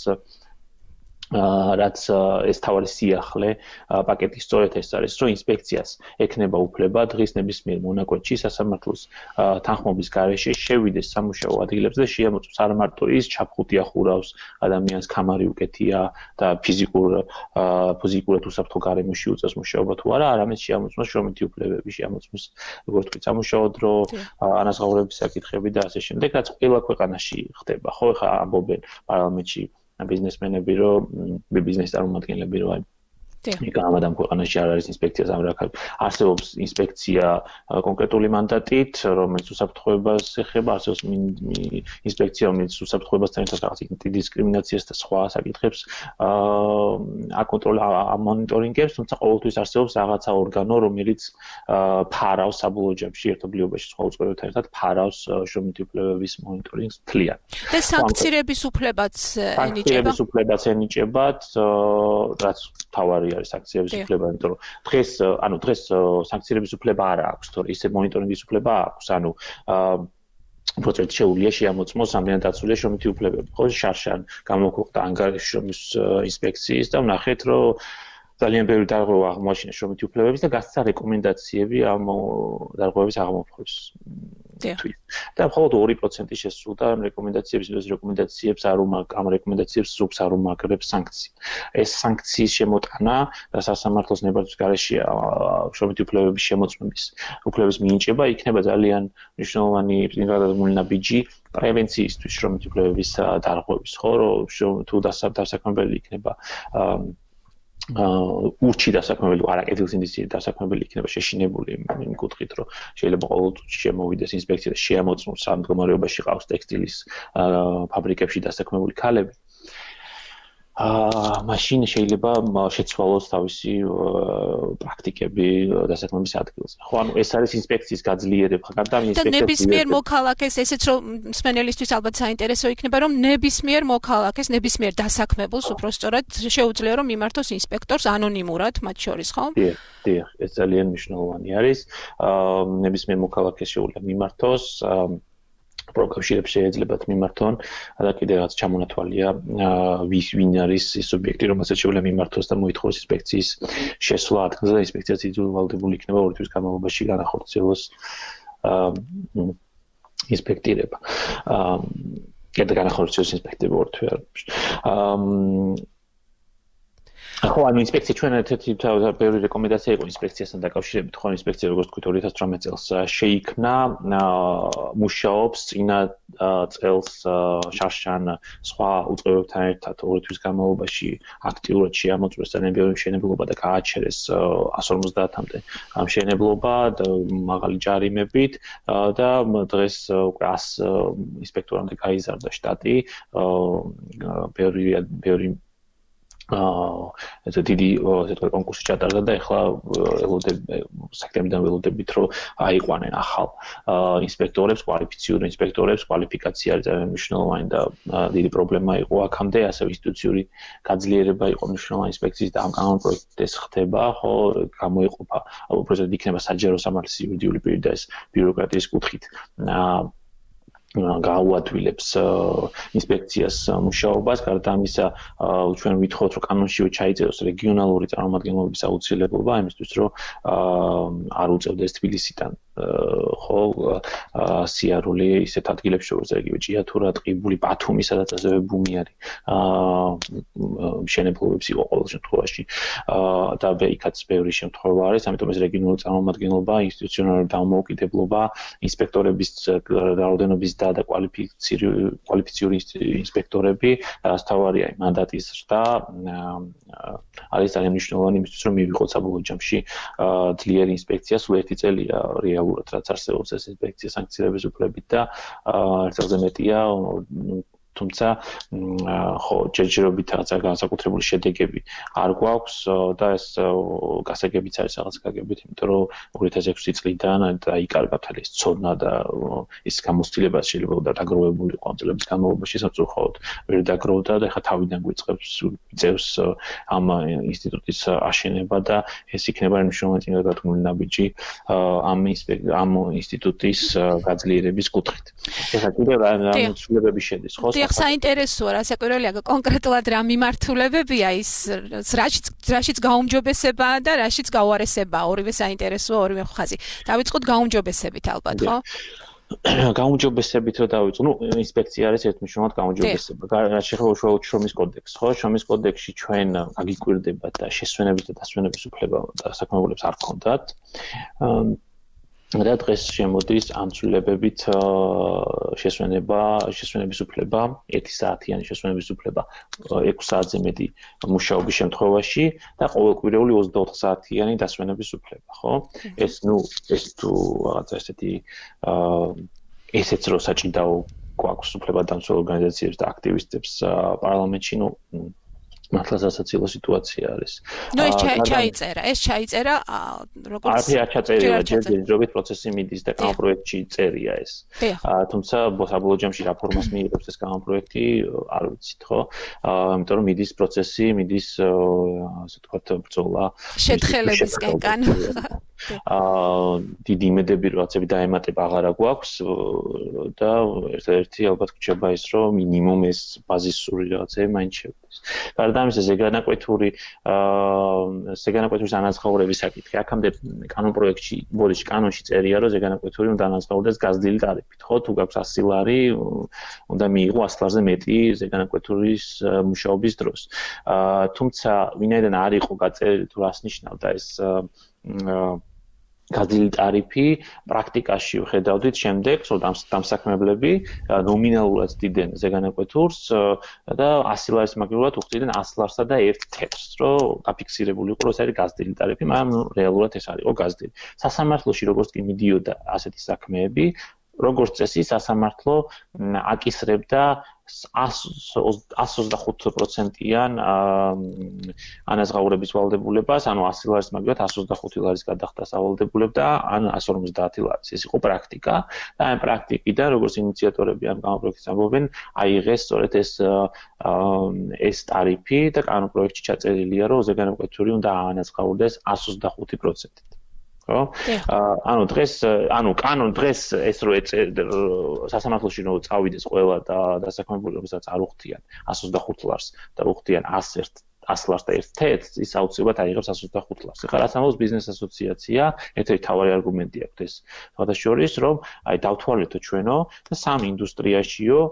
რაც ეს თავარი სიახლე პაკეტის სწორედ ეს არის, რომ ინსპექციას ექნება უფლება დღის ნებისმიერ მონაკვეთში სასამართლოს თანხმობის გარეშე შევიდეს სამუშაო ადგილებზე და შეამოწმოს არა მარტო ის ჩაფხუტი ახურავს ადამიანს, კამარი უკეთია და ფიზიკურ ფიზიკურად უსაფრთხო გარემოში უწევს მუშაობა თუ არა, არამედ შეამოწმოს შრომითი უფლებები, შეამოწმოს როგორც ვთქვით სამუშაო დრო, ანაზღაურების საკითხები და ასე შემდეგ, რაც ყველა ქვეყანაში ხდება. ხო, ხა ამბობენ პარლამენტში ბიზნესმენები რომ ბიზნეს წარმომადგენლები რომ აი გამადამ ქვეყანაში არ არის ინსპექციას ამრაკად არსებობს ინსპექცია კონკრეტული მანდატით, რომელიც უსაფრთხოებას ეხება, არსებობს ინსპექცია, რომელიც უსაფრთხოებასთან ერთად რაღაც დისკრიმინაციას და სხვა საკითხებს აკონტროლებს, ამონიტორინგებს, თუმცა ყოველთვის არსებობს რაღაცა ორგანო, რომელიც ფარავს საბოლოო ჯამში ერთობლიობაში სხვა უწყებებთან ერთად ფარავს შრომითი უფლებების მონიტორინგს თლიან. და სანქცირების უფლებაც ენიჭება. სანქცირების უფლებაც ენიჭებათ, რაც თავარი უამრავი არის საქციელების უფლება, იმიტომ რომ დღეს ანუ დღეს საქციელების უფლება არ აქვს, თორე ისე მონიტორინგის უფლება აქვს, ანუ პროცესში შეუძლია შეამოწმოს ამდენად დაცულია შრომითი უფლებები. ხო, შარშან გამოგვხვდა ანგარიში შრომის ინსპექციის და ვნახეთ, რომ ძალიან ბევრი დარღვევა აღმოაჩინა შრომითი უფლებების და გასცა რეკომენდაციები ამ დარღვევების აღმოფხვრას. და მხოლოდ ორი პროცენტი შესრულდა რეკომენდაციების, ეს რეკომენდაციებს არ უმაგ, ამ რეკომენდაციებს ზოგს არ უმაგრებს სანქცია. ეს სანქციის შემოტანა და სასამართლოს ნებართვის გარეშე შრომითი უფლებების შემოწმების უფლების მინიჭება იქნება ძალიან მნიშვნელოვანი პრინციპად ნაბიჯი პრევენციისთვის შრომითი უფლებების დარღვევის, ხო, რომ თუ დასაქმებელი იქნება ურჩი დასაქმებელი, არაკეთილ ინდივიდი დასაქმებელი იქნება შეშინებული იმ კუთხით, რომ შეიძლება ყოველთვის შემოვიდეს ინსპექცია და შეამოწმოს ამ მდგომარეობაში ყავს ტექსტილის ფაბრიკებში დასაქმებული ქალები. აა მაშინ შეიძლება შეცვალოს თავისი პრაქტიკები დასაქმების ადგილზე. ხო, ანუ ეს არის ინსპექციის გაძლიერება. გარდა ინსპექციის და ნებისმიერ მოქალაქეს, ესეც რომ მსმენელისთვის ალბათ საინტერესო იქნება, რომ ნებისმიერ მოქალაქეს, ნებისმიერ დასაქმებულს უпростоრად შეუძლია რომ მიმართოს ინსპექტორს ანონიმურად, მათ შორის, ხო? დიახ, დიახ, ეს ძალიან მნიშვნელოვანი არის. აა ნებისმიერ მოქალაქეს შეუძლია მიმართოს პროკავშირებს შეიძლებათ მიმართონ და კიდე რაც ჩამონათვალია ვის ვინ არის ის სუბიექტი რომელსაც შეუძლია მიმართოს და მოითხოვოს ინსპექციის შესვლა ადგილზე და ინსპექციაც იძულებული იქნება ორი თვის განმავლობაში განახორციელოს ინსპექტირება. კიდე განახორციელოს ინსპექტირება ორი თვეში. ხო, ანუ ინსპექცია ჩვენ ერთ-ერთი ბევრი რეკომენდაცია იყო ინსპექციასთან დაკავშირებით, ხო, ინსპექცია როგორც თქვით ორი ათას თვრამეტ წელს შეიქმნა, მუშაობს წინა წელს შარშან სხვა უწყებებთან ერთად ორი თვის განმავლობაში აქტიურად შეამოწმეს ძალიან ბევრი მშენებლობა და გააჩერეს εκατს ორმოცდაათამდე მშენებლობა და მაღალი ჯარიმებით და დღეს უკვე ას ინსპექტორამდე გაიზარდა შტატი, ბევრი ბევრი აა ეს დიდი ეს კონკურსი ჩატარდა და ეხლა ველოდები სექტემბრიდან ველოდებით რომ აიყვანენ ახალ ინსპექტორებს, კვალიფიციური ინსპექტორებს, კვალიფიკაცია არის ძალიან მნიშვნელოვანი და დიდი პრობლემა იყო აქამდე, ასევე ინსტიტუციური გაძლიერება იყო მნიშვნელოვანი ინსპექციის და ამ კანონპროექტით ეს ხდება, ხო, გამოიყოფა უბრალოდ იქნება საჯარო სამართლის იურიდიული პირი და ეს ბიუროკრატიის კუთხით აა გაუადვილებს ინსპექციას მუშაობას, გარდა ამისა ჩვენ ვითხოვთ რომ კანონშივე ჩაიწეროს რეგიონალური წარმომადგენლობის აუცილებლობა იმისთვის რომ არ უწევდეს თბილისიდან ხო სიარული ისეთ ადგილებში როგორც იგივე ჭიათურა, ტყიბული, ბათუმი, სადაც ასევე ბუმი არის მშენებლობებს იყო ყოველ შემთხვევაში და იქაც ბევრი შემთხვევა არის, ამიტომ ეს რეგიონული წარმომადგენლობა, ინსტიტუციონალური დამოუკიდებლობა, ინსპექტორების რაოდენობის და კვალიფიციური ინსპექტორები, რასთავარია მანდატის ზრდა არის ძალიან მნიშვნელოვანი იმისთვის, რომ მივიღოთ საბოლოო ჯამში ძლიერი ინსპექცია, სულ ერთი წელია რეალურად რაც არსებობს ეს ინსპექცია სანქციების უფლებით და ერთ წელზე მეტია თუმცა ხო ჯერჯერობით რაღაცა განსაკუთრებული შედეგები არ გვაქვს და ეს გასაგებიც არის რაღაც გაგებით, იმიტომ რომ ორი ათას ექვსი წლიდან დაიკარგა მთელი ეს ცოდნა და ის გამოცდილება შეიძლება უნდა დაგროვებული იყო ამ წლების განმავლობაში, სამწუხაროდ ვერ დაგროვდა და ეხლა თავიდან გვიწყებს იწევს ამ ინსტიტუტის აშენება და ეს იქნება მნიშვნელოვანი წინადადებული ნაბიჯი ამ ამ ინსტიტუტის გაძლიერების კუთხით. ეხლა კიდევ რა ცვლილებები შედის, ხო? დიახ, საინტერესოა, რასაკვირველია, კონკრეტულად რა მიმართულებებია ის, რაშიც რაშიც გაუმჯობესებაა და რაშიც გაუარესებაა, ორივე საინტერესოა, ორივე ხაზი. დავიწყოთ გაუმჯობესებით ალბათ, ხო? გაუმჯობესებით რომ დავიწყო, ну, ინსპექცია არის ერთმნიშვნელოვნად გაუმჯობესება. რაც შეეხება უშუალოდ შრომის კოდექსს, ხო? შრომის კოდექსში ჩვენ აგიკვირდება და შესვენების და დასვენების უფლება დასაქმებულებს არ ჰქონდათ. და დღეს შემოდის ამ ცვლილებებით შესვენება, შესვენების უფლება, ერთი საათიანი შესვენების უფლება ექვსი საათზე მეტი მუშაობის შემთხვევაში და ყოველკვირეული ოცდაოთხ საათიანი დასვენების უფლება, ხო? ეს ნუ ეს თუ რაღაცა ესეთი ესეც რო საჭიდაო გვაქვს უფლება დამცველ ორგანიზაციებს და აქტივისტებს პარლამენტში, ნუ მართლა სასაცილო სიტუაცია არის. ნუ ეს ჩაიწერა, ეს ჩაიწერა როგორც არ ფია ჩაწერია, ჯერჯერობით პროცესი მიდის და კანონპროექტში წერია ეს. თუმცა საბოლოო ჯამში რა ფორმას მიიღებს ეს კანონპროექტი, არ ვიცით, ხო? იმიტომ რომ მიდის პროცესი, მიდის ასე ვთქვათ, ბრძოლა შეთხელებისკენ კან. აა დიდი იმედები რაღაცები დაემატება აღარა გვაქვს და ერთ-ერთი ალბათ გრჩება ის რომ მინიმუმ ეს ბაზისური რაღაცები მაინც შევდეს. გარდა ამისა ზეგანაკვეთური აა ზეგანაკვეთის ანაზღაურების საკითხი. აქამდე კანონპროექტში, ბოდიში კანონში წერია რომ ზეგანაკვეთური უნდა ანაზღაურდეს გაზრდილი ტარიფით, ხო? თუ გაქვს ასი ლარი, უნდა მიიღო ასი ლარზე მეტი ზეგანაკვეთურის მუშაობის დროს. აა თუმცა ვინაიდან არ იყო გაწერილი თუ რას ნიშნავდა ეს აა გაზრდილი ტარიფი პრაქტიკაში ვხედავდით შემდეგ, რომ დამსაქმებლები ნომინალურად დიდენ ზეგანაკვეთურს და ასი ლარის მაგივრად უხდიდნენ ასი ლარსა და ერთ თეთრს, რომ დაფიქსირებული იყო, რომ ეს არის გაზრდილი ტარიფი, მაგრამ რეალურად ეს არ იყო გაზრდილი. სასამართლოში როგორც კი მიდიოდა ასეთი საქმეები, როგორც წესი სასამართლო აკისრებდა one hundred twenty-five პროცენტიან ანაზღაურების ვალდებულებას, ანუ ასი ლარის მაგალითად one hundred twenty-five ლარის გადახდას ავალდებულებდა, ან one hundred forty ლარის. ეს იყო პრაქტიკა და ამ პრაქტიკიდან, როგორც ინიციატორები ამ კანონპროექტის ამბობენ, აიღეს სწორედ ეს ეს ტარიფი და კანონპროექტში ჩაწერილია, რომ ზეგანაკვეთური უნდა აანაზღაურდეს one hundred twenty-five პროცენტით. ხო? ანუ დღეს, ანუ კანონ დღეს ეს რო სასამართლოში რო წავიდეს ყველა და დასაქმებული რომელსაც არ უხდიან one hundred twenty-five ლარს და უხდიან one hundred ლარს და ერთ თეთრს, ის აუცილებლად აიღებს one hundred twenty-five ლარს. ეხლა რაც ამბობს ბიზნეს ასოციაცია, ერთ-ერთი თავარი არგუმენტი აქვს ეს. სხვადასხვა რომ აი დავთვალეთო ჩვენო და სამ ინდუსტრიაშიო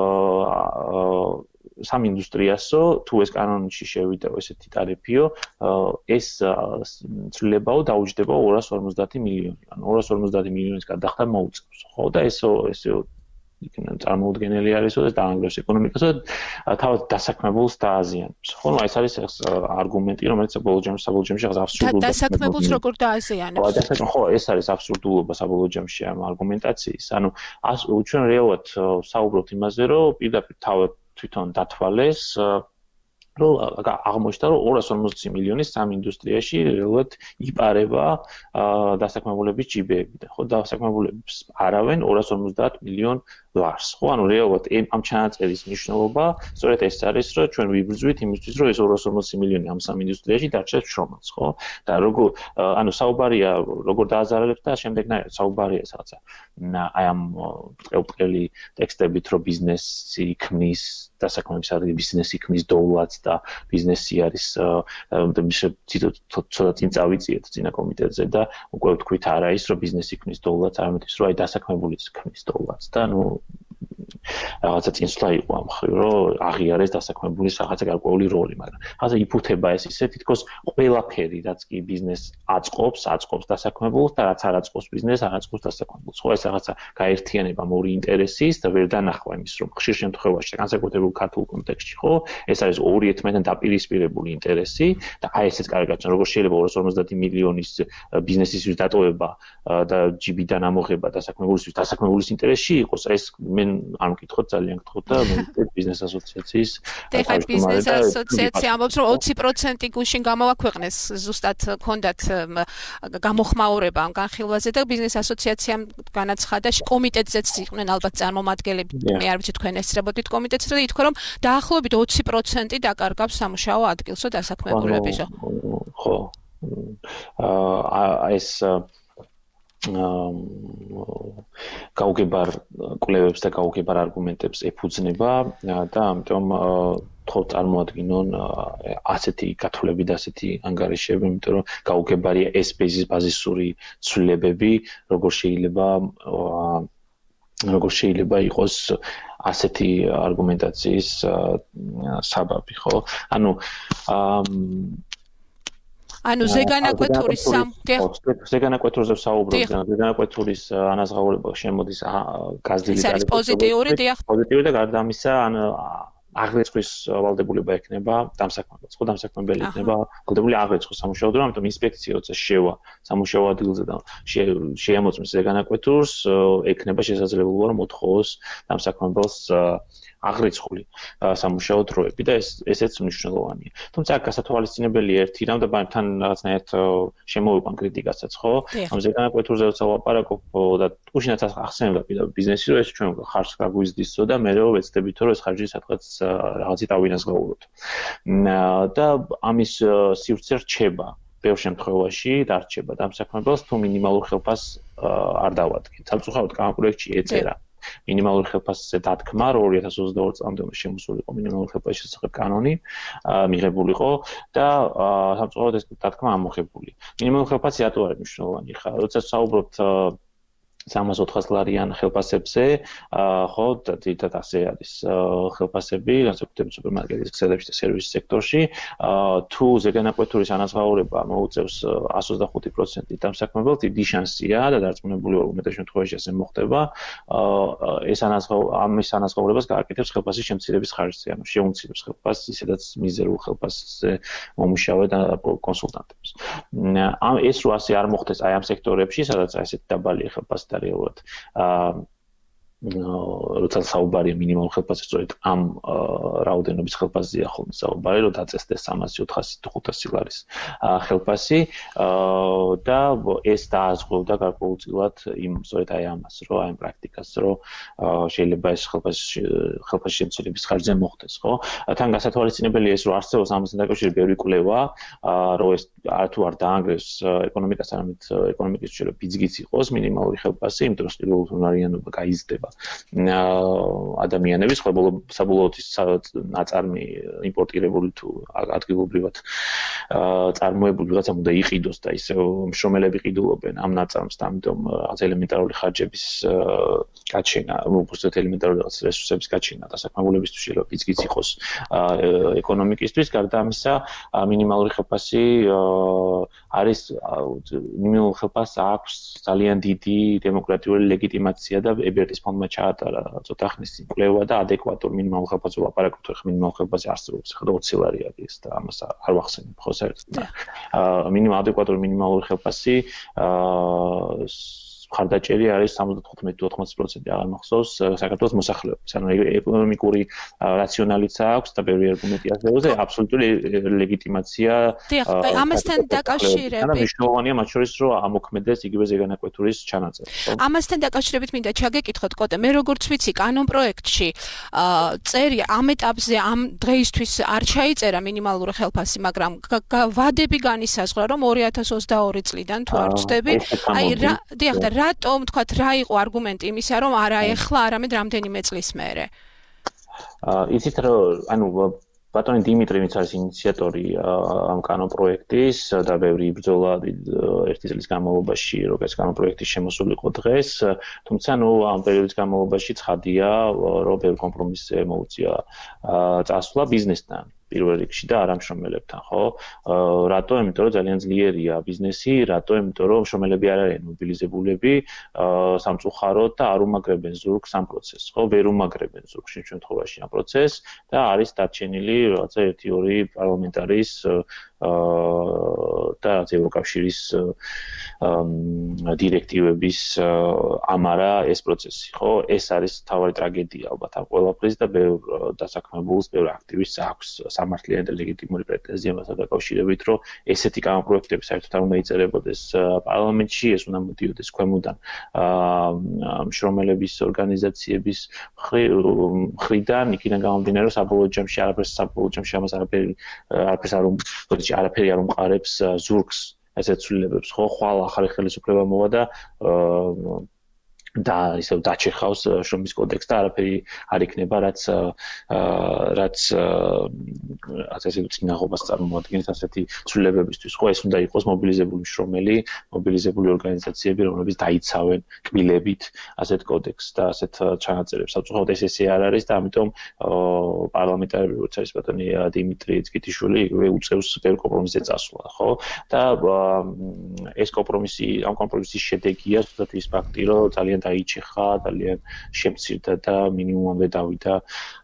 აა სამ ინდუსტრიასო თუ ეს კანონში შევიდაო ესეთი ტარიფიო ეს ცვლილებაო დაუჯდებაო two hundred forty მილიონი. ანუ two hundred forty მილიონის გადახდა მოუწევს, ხო და ესო ესე იქნება წარმოუდგენელი არისო და დაანგრევს ეკონომიკასო და თავად დასაქმებულს დააზიანებს. ხო, ნუ ეს არის არგუმენტი, რომელიც საბოლოო ჯამში საბოლოო ჯამში აბსურდულია. დასაქმებულს როგორ დააზიანებს? ხო, ეს არის აბსურდულობა საბოლოო ჯამში ამ არგუმენტაციის. ანუ ჩვენ რეალურად საუბრობთ იმაზე, რომ პირდაპირ თავად თვითონ დათვალეს რომ აღმოჩნდა რომ two hundred forty მილიონის სამ ინდუსტრიაში რეალურად იპარება დასაქმებულების ჯიბეებიდან. ხო, დასაქმებულებს არავენ two hundred forty მილიონ ლარს. ხო, ანუ რეალურად ამ ჩანაწერის მნიშვნელობა სწორედ ეს არის, რომ ჩვენ ვიბრძვით იმისთვის, რომ ეს two hundred forty მილიონი ამ სამ ინდუსტრიაში დარჩეს შრომაც, ხო? და როგორ ანუ საუბარია როგორ დააზარალებს და შემდეგნაირად საუბარია რაღაცა აი ამ ბრტყელი ტექსტებით, რომ ბიზნესი ქმნის დასაქმების არის ბიზნესი ქმნის დოვლადს და ბიზნესი არის ცოტა წინ წავიწიეთ წინა კომიტეტზე და უკვე ვთქვით არა ის რომ ბიზნესი ქმნის დოვლადს, არამედ ის რომ აი დასაქმებულიც ქმნის დოვლადს და ნუ რაღაცა წინსვლა იყო ამ ხრივ, რომ აღიარეს დასაქმებულის რაღაცა გარკვეული როლი, მაგრამ ხაზა იფუთება ეს ისე თითქოს ყველაფერი, რაც კი ბიზნესს აწყობს, აწყობს დასაქმებულს და რაც არ აწყობს ბიზნესს, არ აწყობს დასაქმებულს. ხო, ეს რაღაცა გაერთიანება ორი ინტერესის და ვერ დანახვა იმის, რომ ხშირ შემთხვევაში განსაკუთრებულ ქართულ კონტექსტში, ხო, ეს არის ორი ერთმანეთთან დაპირისპირებული ინტერესი და აი ესეც კარგად, როგორ შეიძლება two hundred forty მილიონის ბიზნესისთვის დატოვება და ჯიბიდან ამოღება დასაქმებულისთვის, დასაქმებულის ინტერესში იყოს, ეს მე არ მკითხოთ ძალიან გთხოვთ და მე ბიზნეს ასოციაციის და ბიზნეს ასოციაცია ამბობს რომ twenty percent გუშინ გამოვაქვეყნეს ზუსტად ქონდათ გამოხმაურება ამ განხილვაზე და ბიზნეს ასოციაციამ განაცხადა კომიტეტზეც იყვნენ ალბათ წარმომადგენლები, მე არ ვიცი თქვენ ესწრებოდით კომიტეტს და ითქვა რომ დაახლოებით twenty percent დაკარგავს სამუშაო ადგილსო დასაქმებულებისო. ხო. აა ეს გაუგებარ კვლევებს და გაუგებარ არგუმენტებს ეფუძნება და ამიტომ თქო წარმოადგინონ ასეთი გათვლები და ასეთი ანგარიშები, იმიტომ რომ გაუგებარია ეს ბაზისური ცვლილებები, როგორ შეიძლება როგორ შეიძლება იყოს ასეთი არგუმენტაციის საბაბი, ხო? ანუ ანუ ზეგანაკვეთურის სამ ზეგანაკვეთურზე ვსაუბრობ, ზეგანაკვეთურის ანაზღაურება შემოდის გაზრდილი ტარიფით. ეს არის პოზიტიური, დიახ. პოზიტიური და გარდა ამისა, ან აღრიცხვის ვალდებულება ექნება დამსაქმებელს, ხო, დამსაქმებელი ექნება ვალდებული აღრიცხვის სამუშაო დრო, ამიტომ ინსპექცია როცა შევა სამუშაო ადგილზე და შეამოწმეს ზეგანაკვეთურს, ექნება შესაძლებლობა რომ მოთხოვოს დამსაქმებელს აღრიცხული სამუშაო დროები და ეს ესეც მნიშვნელოვანია. თუმცა აქ გასათვალისწინებელი ერთი რამ და თან რაღაცნაირად შემოვიყვან კრიტიკასაც, ხო? ამაზე განაკვეთურზე როცა ვლაპარაკობ და თქუშინაც ახსენებდა პირდაპირ ბიზნესი, რომ ეს ჩვენ ხარჯს გაგვიზრდისო და მე რო ვეცდებით, რომ ეს ხარჯი სადღაც რაღაცით ავინაზღაუროთ. და ამის სივრცე რჩება ბევრ შემთხვევაში დარჩება და ამ საქმეებს თუ მინიმალურ ხელფასს არ დავადგენ. სამწუხაროდ ამ პროექტში ეწერა მინიმალური ხელფასზე დათქმა, რომ ორი ათას ოცდაორი წლამდე შემოსულიყო მინიმალური ხელფასის შესახებ კანონი, მიღებულიყო და სამწუხაროდ ეს დათქმა ამოღებული. მინიმალური ხელფასი რატო არის მნიშვნელოვანი? ხა, როცა საუბრობთ სამას ოთხას ლარიან ხელფასებზე, ხო, და თითქოს ასე არის ხელფასები, განსაკუთრებით სუპერმარკეტის ქსელებში და სერვისის სექტორში, თუ ზეგანაკვეთურის ანაზღაურება მოუწევს εκατს ოცდახუთი პროცენტით დამსაქმებელს, დიდი შანსია და დარწმუნებული ვარ, უმეტეს შემთხვევაში ასე მოხდება, ეს ამის ანაზღაურებას გააკეთებს ხელფასის შემცირების ხარჯზე, ანუ შეუმცირებს ხელფასს, ისედაც მიზერულ ხელფასზე მომუშავე და კონსულტანტებს. ამ ეს რო ასე არ მოხდეს აი ამ სექტორებში, სადაც ასეთი დაბალი ხელფასი რეალურად როცა საუბარია მინიმალურ ხელფასზე, სწორედ ამ რაოდენობის ხელფასზეა ხოლმე საუბარი, რომ დაწესდეს სამასი, ოთხასი, ხუთასი ლარის ხელფასი და ეს დააზღვევდა გარკვეულწილად იმ სწორედ აი ამას, რომ აი ამ პრაქტიკას, რომ შეიძლება ეს ხელფასი ხელფასის შემცირების ხარჯზე მოხდეს, ხო? თან გასათვალისწინებელია ეს, რომ არსებობს ამასთან დაკავშირებით ბევრი კვლევა, რომ ეს თუ არ დაანგრევს ეკონომიკას, არამედ ეკონომიკის შეიძლება ბიძგიც იყოს მინიმალური ხელფასი, იმიტომ რომ სტიმულურიანობა გაიზრდება ადამიანების საბოლოოდ ნაწარმი იმპორტირებული თუ ადგილობრივად წარმოებული რაღაცა უნდა იყიდოს და ისე მშრომელები ყიდულობენ ამ ნაწარმს და ამიტომ რაღაც ელემენტარული ხარჯების გაჩენა, უბრალოდ ელემენტარული რაღაც რესურსების გაჩენა და საქმიანობისთვის შეიძლება ბიძგიც იყოს ეკონომიკისთვის. გარდა ამისა, მინიმალური ხელფასი არის მინიმალურ ხელფასს აქვს ძალიან დიდი დემოკრატიული ლეგიტიმაცია და ებერტის ფონდმა ჩაატარა ცოტა ხნის წინ კვლევა და ადეკვატურ მინიმალურ ხელფასზე ვლაპარაკობთ, ხო, მინიმალურ ხელფასი არსებობს, ხო, ოცი ლარი არის და ამას არ ვახსენებ, ხო, საერთოდ. მინიმალ ადეკვატური მინიმალური ხელფასი ხარდაჭერი არის სამოცდათხუთმეტი თუ ოთხმოცი პროცენტი აღარ მახსოვს საქართველოს მოსახლეობის. ანუ ეკონომიკური რაციონალიც აქვს და ბევრი არგუმენტი ასეულზე, აბსოლუტური ლეგიტიმაცია. დიახ, ამასთან დაკავშირებით. და მნიშვნელოვანია მათ შორის, რომ ამოქმედდეს იგივე ზეგანაკვეთურის ჩანაწერი. ამასთან დაკავშირებით მინდა ჩაგეკითხოთ, კოტე, მე როგორც ვიცი, კანონ პროექტში წერი ამ ეტაპზე ამ დღეისთვის არ ჩაიწერა მინიმალური ხელფასი, მაგრამ ვადები განისაზღვრა, რომ ორი ათას ოცდაორი წლიდან თუ არ ვცდები, აი რა, დიახ, და რატომ თქვათ რა იყო არგუმენტი იმისა, რომ არა ეხლა, არამედ რამდენიმე წლის მერე? იცით რომ ანუ ბატონი დიმიტრი, ვინც არის ინიციატორი ამ კანონ პროექტის და ბევრი იბრძოლა ერთი წლის განმავლობაში, რომ ეს კანონ პროექტი შემოსულიყო დღეს, თუმცა ნუ ამ პერიოდის განმავლობაში ცხადია, რომ ბევრ კომპრომისზე მოუწია წასვლა ბიზნესთან. პირველ რიგში და არა მშრომელებთან, ხო? რატო? იმიტომ რომ ძალიან ძლიერია ბიზნესი, რატო? იმიტომ რომ მშრომელები არ არიან მობილიზებულები, სამწუხაროდ და არ უმაგრებენ ზურგს ამ პროცესს, ხო? ვერ უმაგრებენ ზურგს იმ შემთხვევაში ამ პროცესს და არის დარჩენილი რაღაცა ერთი ორი პარლამენტარის და ევროკავშირის დირექტივების ამარა ეს პროცესი, ხო? ეს არის თავი ტრაგედია ალბათ ამ ყველაფრის და ბევრ დასაქმებულს, ბევრ აქტივისტს აქვს სამართლიანი და ლეგიტიმური პრეტენზია მასთან დაკავშირებით, რომ ესეთი კანონპროექტები საერთოდ არ უნდა იწერებოდეს პარლამენტში, ეს უნდა მოდიოდეს ქვემოდან მშრომელების ორგანიზაციების მხრიდან, იქიდან გამომდინარე, რომ საბოლოო ჯამში არაფერს საბოლოო ჯამში ამას არაფერი არაფერს არ არაფერი არ უმყარებს ზურგს ესეთ ცვლილებებს, ხო? ხვალ ახალი ხელისუფლება მოვა და და ისევ დაჩეხავს შრომის კოდექსს და არაფერი არ იქნება, რაც რაც რაც ესე წინაღობას წარმოადგენს ასეთი ცვლილებებისთვის. ხო, ეს უნდა იყოს მობილიზებული შრომელი, მობილიზებული ორგანიზაციები, რომლებიც დაიცავენ კბილებით ასეთ კოდექსს და ასეთ ჩანაწერებს. საბჭოთა ეს ესე არ არის და ამიტომ პარლამენტარები, როგორც არის ბატონი დიმიტრი წკიტიშვილი, უწევს ბევრ კომპრომისზე წასვლა, ხო? და ეს კომპრომისი, ამ კომპრომისის შედეგია თუნდაც ის ფაქტი, რომ ძალიან დაიჩეხა, ძალიან შემცირდა და მინიმუმამდე დავიდა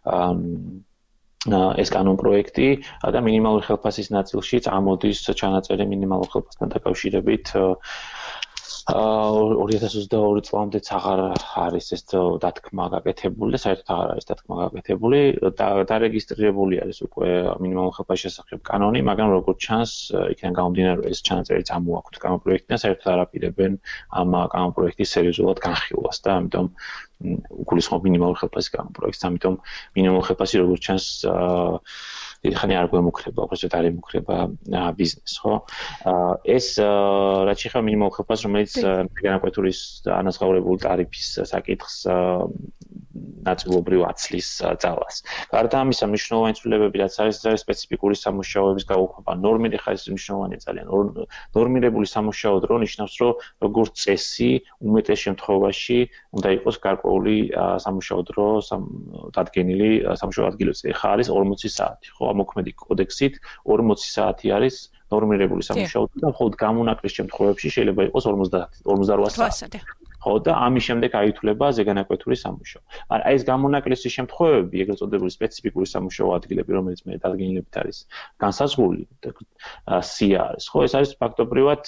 ეს კანონ პროექტი და მინიმალური ხელფასის ნაწილშიც ამოდის ჩანაწერი მინიმალურ ხელფასთან დაკავშირებით ორი ათას ოცდაორი წლამდეც აღარ არის ეს დათქმა გაკეთებული და საერთოდ აღარ არის დათქმა გაკეთებული და დარეგისტრირებული არის უკვე მინიმალურ ხელფასის შესახებ კანონი, მაგრამ როგორც ჩანს, იქიდან გამომდინარე ეს ჩანაწერიც ამოაქვთ კანონპროექტიდან, საერთოდ არ აპირებენ ამ კანონპროექტის სერიოზულად განხილვას და ამიტომ უგულისხმობ მინიმალურ ხელფასის კანონპროექტს, ამიტომ მინიმალურ ხელფასი როგორც ჩანს ხანი არ გვემუქრება, უბრალოდ არ ემუქრება ბიზნესს, ხო? ეს რაც შეეხება მინიმალურ ხელფასს, რომელიც განაკვეთულის ანაზღაურებული ტარიფის საკითხს ნაწილობრივ აცლის ძალას. გარდა ამისა, მნიშვნელოვანი ცვლილებები რაც არის, ეს არის სპეციფიკური სამუშაოების გაუქმება. ნორმირებული ხარისხის მნიშვნელოვანია ძალიან. ნორმირებული სამუშაო დრო ნიშნავს, რომ როგორც წესი, უმეტეს შემთხვევაში უნდა იყოს გარკვეული სამუშაო დრო დადგენილი სამუშაო ადგილებზე. ხა არის ორმოცი საათი, ხო? მოქმედი კოდექსით ორმოცი საათი არის ნორმირებული სამუშაო და მხოლოდ გამონაკლის შემთხვევებში შეიძლება იყოს ორმოცდაოთხ საათი. ხო და ამის შემდეგ აითვლება ზეგანაკვეთური სამუშაო. მაგრამ აი ეს გამონაკლისის შემთხვევები, ეგრეთ წოდებული სპეციფიკური სამუშაო ადგილები, რომელიც მე დადგენილებით არის განსაზღვრული, სია არის, ხო, ეს არის ფაქტობრივად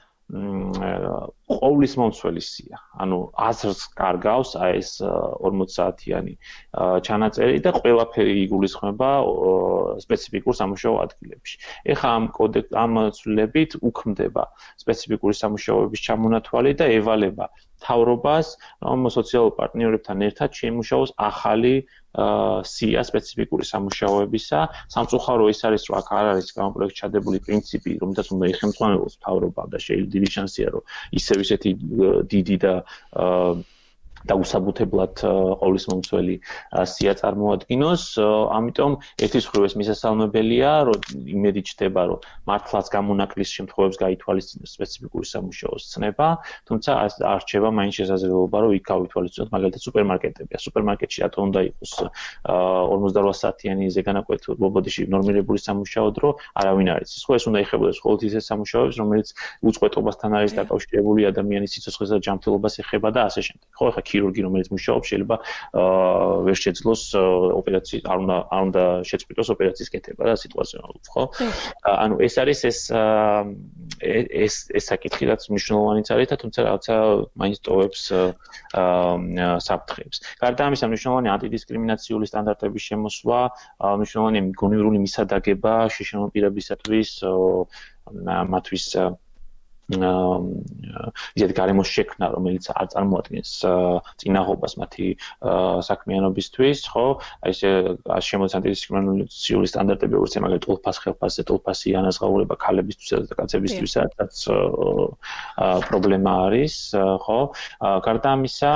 ყოვლის მომცველი სია. ანუ აზრს კარგავს აი ეს ორმოცი საათიანი ჩანაწერი და ყველაფერი იგულისხმება სპეციფიკურ სამუშაო ადგილებში. ეხლა ამ კოდექს ამ ცვლილებით უქმდება სპეციფიკური სამუშაოების ჩამონათვალი და ევალება მთავრობას, რომ სოციალურ პარტნიორებთან ერთად შეიმუშაოს ახალი სია სპეციფიკური სამუშაოებისა. სამწუხარო ის არის, რომ აქ არ არის კანონპროექტში ჩადებული პრინციპი, რომელსაც უნდა იხელმძღვანელოს მთავრობა და შეიძლება დიდი შანსია, რომ ისევ ისეთი დიდი და და უსაბუთებლად ყოვლის მომცველი სია წარმოადგინოს. ამიტომ ერთის მხრივ ეს მისასალმებელია, რომ იმედი ჩდება, რომ მართლაც გამონაკლის შემთხვევებს გაითვალისწინოს სპეციფიკური სამუშაოს ცნება, თუმცა არ რჩება მაინც შესაძლებლობა, რომ იქ გავითვალისწინოთ მაგალითად სუპერმარკეტებია. სუპერმარკეტში რატო უნდა იყოს ორმოცდაოთხ საათიანი ზეგანაკვეთი ბოდიში ნორმირებული სამუშაო დრო, არავინ არ იცის. ხო, ეს უნდა ეხებოდეს მხოლოდ ისეთ სამუშაოებს, რომელიც უწყვეტობასთან არის დაკავშირებული, ადამიანის სიცოცხლეს და ჯანმრთელობას ეხება და ასე შემდეგ. ხო, ეხლა ქირურგი, რომელიც მუშაობს, შეიძლება ვერ შეძლოს ოპერაციის, არ უნდა არ უნდა შეწყვიტოს ოპერაციის კეთება და სიტუაციონალურად, ხო? ანუ ეს არის ეს ეს ეს საკითხი, რაც მნიშვნელოვანიც არის და თუმცა რაღაცა მაინც ტოვებს საფრთხეებს. გარდა ამისა, მნიშვნელოვანია ანტიდისკრიმინაციული სტანდარტების შემოსვლა, მნიშვნელოვანია გონივრული მისადაგება შეშინებული პირებისათვის, მათთვის ისეთ გარემოს შექმნა, რომელიც არ წარმოადგენს წინაღობას მათი საქმიანობისთვის, ხო? აი ეს შემოდის ანტიდისკრიმინაციული სტანდარტები, როგორც მაგალითად ტოლფას ხელფასზე, ტოლფასი ანაზღაურება ქალებისთვისაც და კაცებისთვისაც პრობლემა არის, ხო? გარდა ამისა,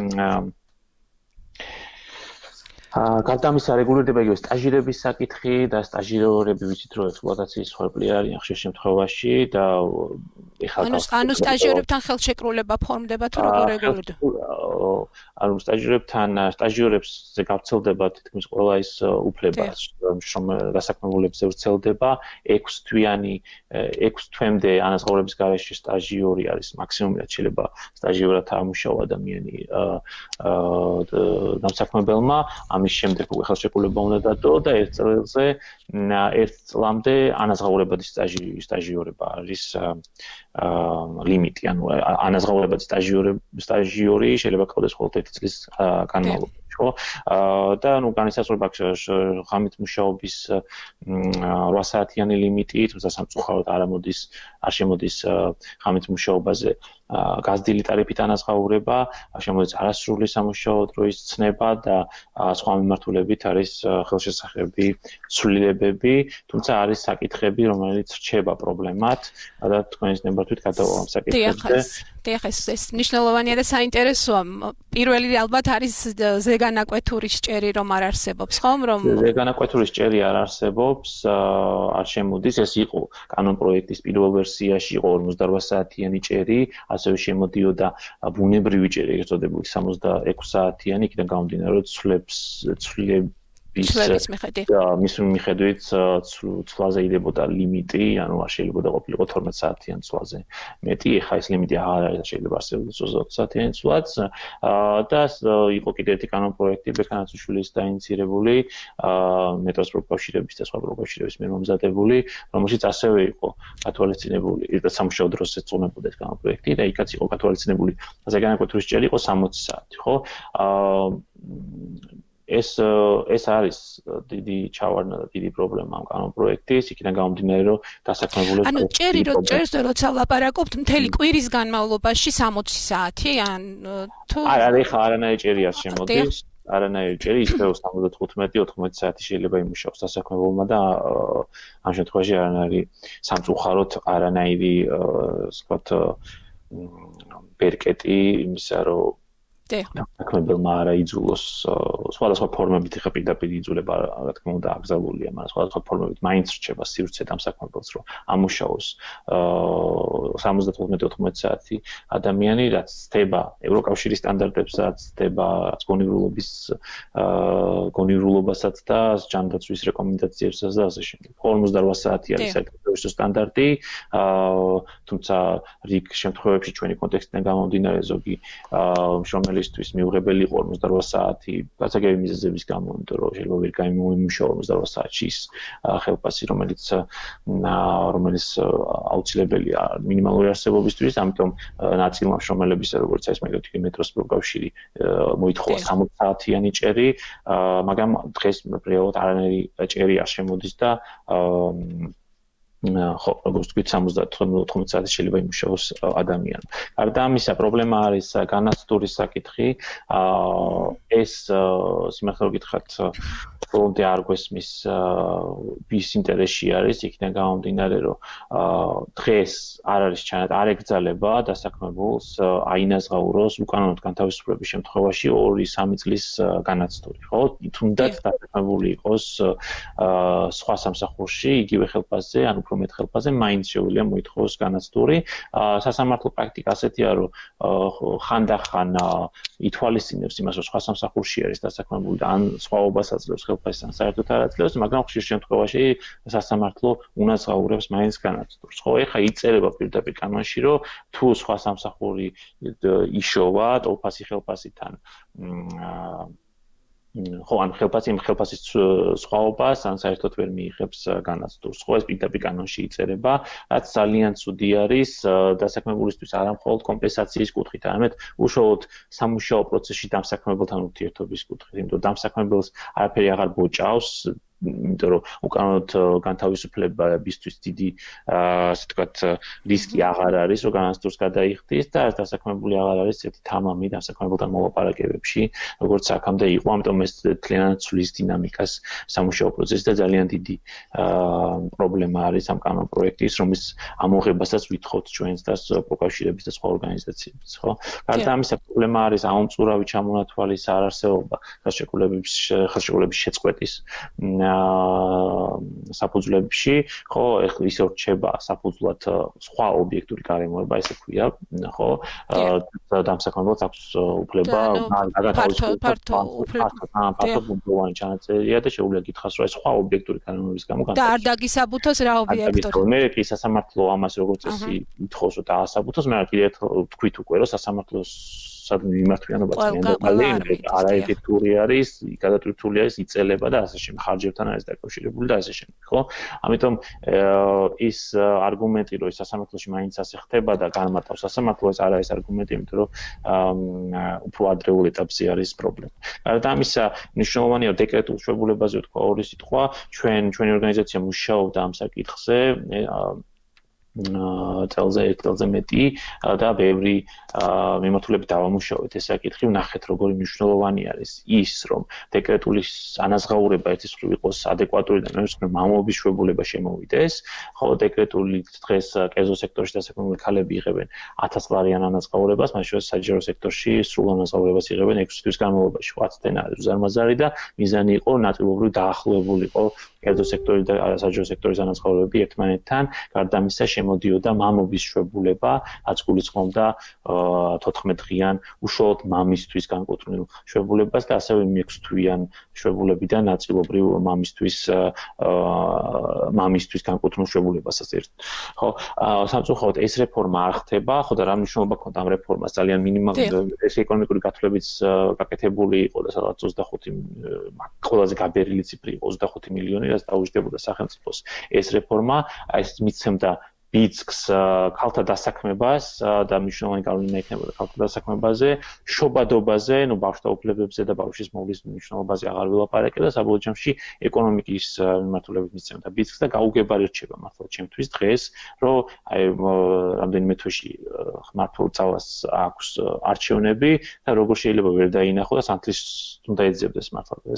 გარდა ამისა რეგულირდება იგივე სტაჟირების საკითხი და სტაჟირები ვიცით რომ ექსპლუატაციის ხარბლი არიან ხშირ შემთხვევაში და ეხლა ანუ სტაჟირებთან ხელშეკრულება ფორმდება თუ როგორ რეგულირდება? ანუ სტაჟირებთან სტაჟიორებზე გავრცელდება თითქმის ყველა ის უფლება რომ დასაქმებულებზე ვრცელდება ექვს თვიანი ექვს თვემდე ანაზღაურების გარეშე სტაჟიორი არის მაქსიმუმად შეიძლება სტაჟიორად ამუშავა ადამიანი დამსაქმებელმა ამის შემდეგ უკვე ხელშეკრულება უნდა დადო და ერთ წელზე ერთ წლამდე ანაზღაურებადი სტაჟი სტაჟიორება არის ლიმიტი, ანუ ანაზღაურებადი სტაჟიორი სტაჟიორი შეიძლება გყავდეს მხოლოდ ერთი წლის განმავლობაში. ხო? და ანუ განისაზღვრება ღამით მუშაობის რვა საათიანი ლიმიტი, თუმცა სამწუხაროდ არ მოდის არ შემოდის ღამით მუშაობაზე გაზრდილი ტარიფით ანაზღაურება, შემოდის არასრული სამუშაო დროის ცნება და სხვა მიმართულებით არის ხელშესახები ცვლილებები, თუმცა არის საკითხები, რომელიც რჩება პრობლემად და თქვენის ნებართვით გადავალ ამ საკითხებზე. დიახ, ეს მნიშვნელოვანია და საინტერესოა. პირველი ალბათ არის ზეგანაკვეთურის ჭერი რომ არ არსებობს, ხომ? რომ ზეგანაკვეთურის ჭერი არ არსებობს, არ შემოდის, ეს იყო კანონპროექტის პირველ ვერსიაში იყო ორმოცდაოთხ საათიანი ჭერი, ასევე შემოდიოდა ბუნებრივი ჭერი, ეგრეთ წოდებული სამოცდაექვსი საათიანი, იქიდან გამომდინარე, რომ ცვლებს ცვლილებ ცვლების მიხედვით. მის მიხედვით ცვლაზე იდებოდა ლიმიტი, ანუ არ შეიძლება ყოფილიყო თორმეტ საათიან ცვლაზე მეტი, ეხლა ეს ლიმიტი აღარ არის, შეიძლება არსებობდეს ოცდაოთხ საათიანი ცვლაც და იყო კიდევ ერთი კანონპროექტი ბექანაციშვილის დაინიცირებული, მეტროს პროკავშირების და სხვა პროკავშირების მიერ მომზადებული, რომელშიც ასევე იყო გათვალისწინებული და სამუშაო დროს ეწონებოდა ეს კანონპროექტი და იქაც იყო გათვალისწინებული ზეგანაკუთრის ჭერი იყო სამოცი საათი, ხო? ეს ეს არის დიდი ჩავარდნა და დიდი პრობლემა ამ კანონპროექტის, იქიდან გამომდინარე, რომ დასაქმებულებს ანუ ჭერი რო ჭერს როცა ლაპარაკობთ მთელი კვირის განმავლობაში სამოცი საათი ან თუ არა, ეხლა არანაირი ჭერი არ შემოდის. არანაირი ჭერი, ისევ სამოცდათხუთმეტი ოთხმოცი საათი შეიძლება იმუშაოს დასაქმებულმა და ამ შემთხვევაში არანაირი სამწუხაროდ არანაირი ასე ვთქვათ ბერკეტი იმისა, რომ დაქმებელმა არა იძულოს სხვადასხვა ფორმებით ხა პირდაპირ იძულება რა თქმა უნდა აკრძალულია, მაგრამ სხვადასხვა ფორმებით მაინც რჩება სივრცე დამსაქმებელს, რომ ამუშაოს სამოცდათხუთმეტი ოთხმოცი საათი ადამიანი, რაც ცდება ევროკავშირის სტანდარტებსაც, ცდება გონივრულობის გონივრულობასაც და ჯანდაცვის რეკომენდაციებსაც და ასე შემდეგ. ორმოცდაოთხ საათი არის საერთაშორისო სტანდარტი, თუმცა რიგ შემთხვევებში ჩვენი კონტექსტიდან გამომდინარე ზოგი მშრომელისთვის მიუღებელი იყო ორმოცდაოთხ საათი, გასაგები მიზეზების გამო, იმიტომ რომ შეიძლება ვერ გამოიმუშაო ორმოცდაოთხ საათში ის ხელფასი, რომელიც რომელიც აუცილებელია მინიმალური არსებობისთვის, ამიტომ ნაწილმა მშრომელებისა, როგორც ეს მეგოთი მეტროს პროკავშირი მოითხოვა სამოცი საათიანი ჭერი, მაგრამ დღეს რეალურად არანაირი ჭერი არ შემოდის და ხო, როგორც თქვით, სამოცდათხუთმეტი საათი შეიძლება იმუშაოს ადამიანი. გარდა ამისა, პრობლემა არის განათლების საკითხი. ეს სიმართლე რომ გითხრათ, ბოლომდე არ გვესმის ვის ინტერესში არის, იქიდან გამომდინარე, რომ დღეს არ არის ჩანად, არ ეკრძალება დასაქმებულს აინაზღაუროს უკანონოდ განთავისუფლების შემთხვევაში ორი სამი წლის განათლება, ხო? თუნდაც დასაქმებული იყოს სხვა სამსახურში, იგივე ხელფასზე, ან უფრო მეტ ხელფასზე, მაინც შეუძლია მოითხოვოს განათლება. სასამართლო პრაქტიკა ასეთია, რომ ხანდახან ითვალისწინებს იმას, რომ სხვა სამსახურში არის დასაქმებული და ან სხვაობას აძლევს ხელფასთან საერთოდ არ აძლევს, მაგრამ ხშირ შემთხვევაში სასამართლო უნაზღაურებს მაინც განათლებას. ხო, ეხლა იწერება პირდაპირ კანონში, რომ თუ სხვა სამსახური იშოვა ტოლფასი ხელფასთან ხო, ან ხელფასი იმ ხელფასის სხვაობას, ან საერთოდ ვერ მიიღებს განათლებას. ხო, ეს პირდაპირ კანონში იწერება, რაც ძალიან ცუდი არის დასაქმებულისთვის არა მხოლოდ კომპენსაციის კუთხით, არამედ უშუალოდ სამუშაო პროცესში დამსაქმებელთან ურთიერთობის კუთხით, იმიტომ რომ დამსაქმებელს არაფერი აღარ ბოჭავს, იმიტომ რომ უკანონოდ განთავისუფლებისთვის დიდი ასე ვთქვათ რისკი აღარ არის, რომ განათლებას გადაიხდის და დასაქმებული აღარ არის ერთი თამამი დასაქმებელთან მოლაპარაკებებში, როგორც აქამდე იყო, ამიტომ ეს თლიანად ცვლის დინამიკას სამუშაო პროცესში და ძალიან დიდი პრობლემა არის ამ კანონპროექტის, რომლის ამოღებასაც ვითხოვთ ჩვენს და პროკავშირების და სხვა ორგანიზაციების, ხო? გარდა ამისა, პრობლემა არის აუმწურავი ჩამონათვალის არარსებობა ხელშეკრულების ხელშეკრულების შეწყვეტის საფუძვლებში, ხო, ეხლა ისე რჩება საფუძვლად სხვა ობიექტური გარემოება, ესე ქვია, ხო, დამსაქმებელს აქვს უფლება ფართო ფართო უფლებოვანი ჩანაწერია და შეუძლია გითხრას, რომ ეს სხვა ობიექტური გარემოების გამო და არ დაგისაბუთოს რა ობიექტური. მე კი სასამართლო ამას როგორც წესი ითხოვს, რომ დაასაბუთოს, მე კიდევ თქვით უკვე, რომ სასამართლოს სადმე მიმართვიანობაც ნორმალური, არაეფექტური არის, გადატვირთული არის, იწელება და ასე შემდეგ, ხარჯებთან არის დაკავშირებული და ასე შემდეგ, ხო? ამიტომ ის არგუმენტი, რომ ეს სასამართლოში მაინც ასე ხდება და განმარტავს სასამართლო, ეს არ არის არგუმენტი, იმიტომ რომ უფრო ადრეულ ეტაპზე არის პრობლემა. გარდა ამისა, მნიშვნელოვანია დეკრეტულ შეებულებაზე თქვა ორი სიტყვა, ჩვენ ჩვენი ორგანიზაცია მუშაობდა ამ საკითხზე, წელზე ერთ წელზე მეტი და ბევრი მიმართულებით დავამუშავეთ ეს საკითხი, ვნახეთ როგორი მნიშვნელოვანი არის ის, რომ დეკრეტული ანაზღაურება ერთის მხრივ იყოს ადეკვატური და მეორის მხრივ მამობის შვებულება შემოვიდეს, ხოლო დეკრეტული დღეს კერძო სექტორში დასაქმებული ქალები იღებენ ათასლარიან ანაზღაურებას, მათ შორის საჯარო სექტორში სრულ ანაზღაურებას იღებენ ექვსი თვის განმავლობაში, ათი თენა არის უზარმაზარი და მიზანი იყო ნაწილობრივ დაახლოებულიყო კერძო სექტორი და არასაჯარო სექტორის ანაზღაურებები ერთმანეთთან, გარდა ამისა შემოდიოდა მამობის შვებულება, რაც გულისხმობდა თოთხმეტ დღიან უშუალოდ მამისთვის განკუთვნილ შვებულებას და ასევე მეექვსი თვიან შვებულებიდან ნაწილობრივ მამისთვის მამისთვის განკუთვნილ შვებულებასაც ერთ. ხო, სამწუხაროდ ეს რეფორმა არ ხდება, ხო და რა მნიშვნელობა ქონდა ამ რეფორმას ძალიან მინიმალური ეს ეკონომიკური გათვლებიც გაკეთებული იყო და სადღაც ოცდახუთი ყველაზე გაბერილი ციფრი იყო ოცდახუთი მილიონი, რაც დაუჯდებოდა სახელმწიფოს. ეს რეფორმა ეს მიცემდა ბიძგს ქალთა დასაქმებას და მნიშვნელოვანი გავლენა იქნებოდა ქალთა დასაქმებაზე, შობადობაზე, ну ბავშვთა უფლებებზე და ბავშვის მოვლის მნიშვნელობაზე აღარ ვილაპარაკე და საბოლოო ჯამში ეკონომიკის მიმართულებით მიცემდა ბიძგს და გაუგებარი რჩება მართლა ჩემთვის დღეს, რომ აი რამდენიმე თვეში მართულ წავას აქვს არჩევნები და როგორ შეიძლება ვერ დაინახო და სანთლის უნდა ეძებდეს მართლა დღეს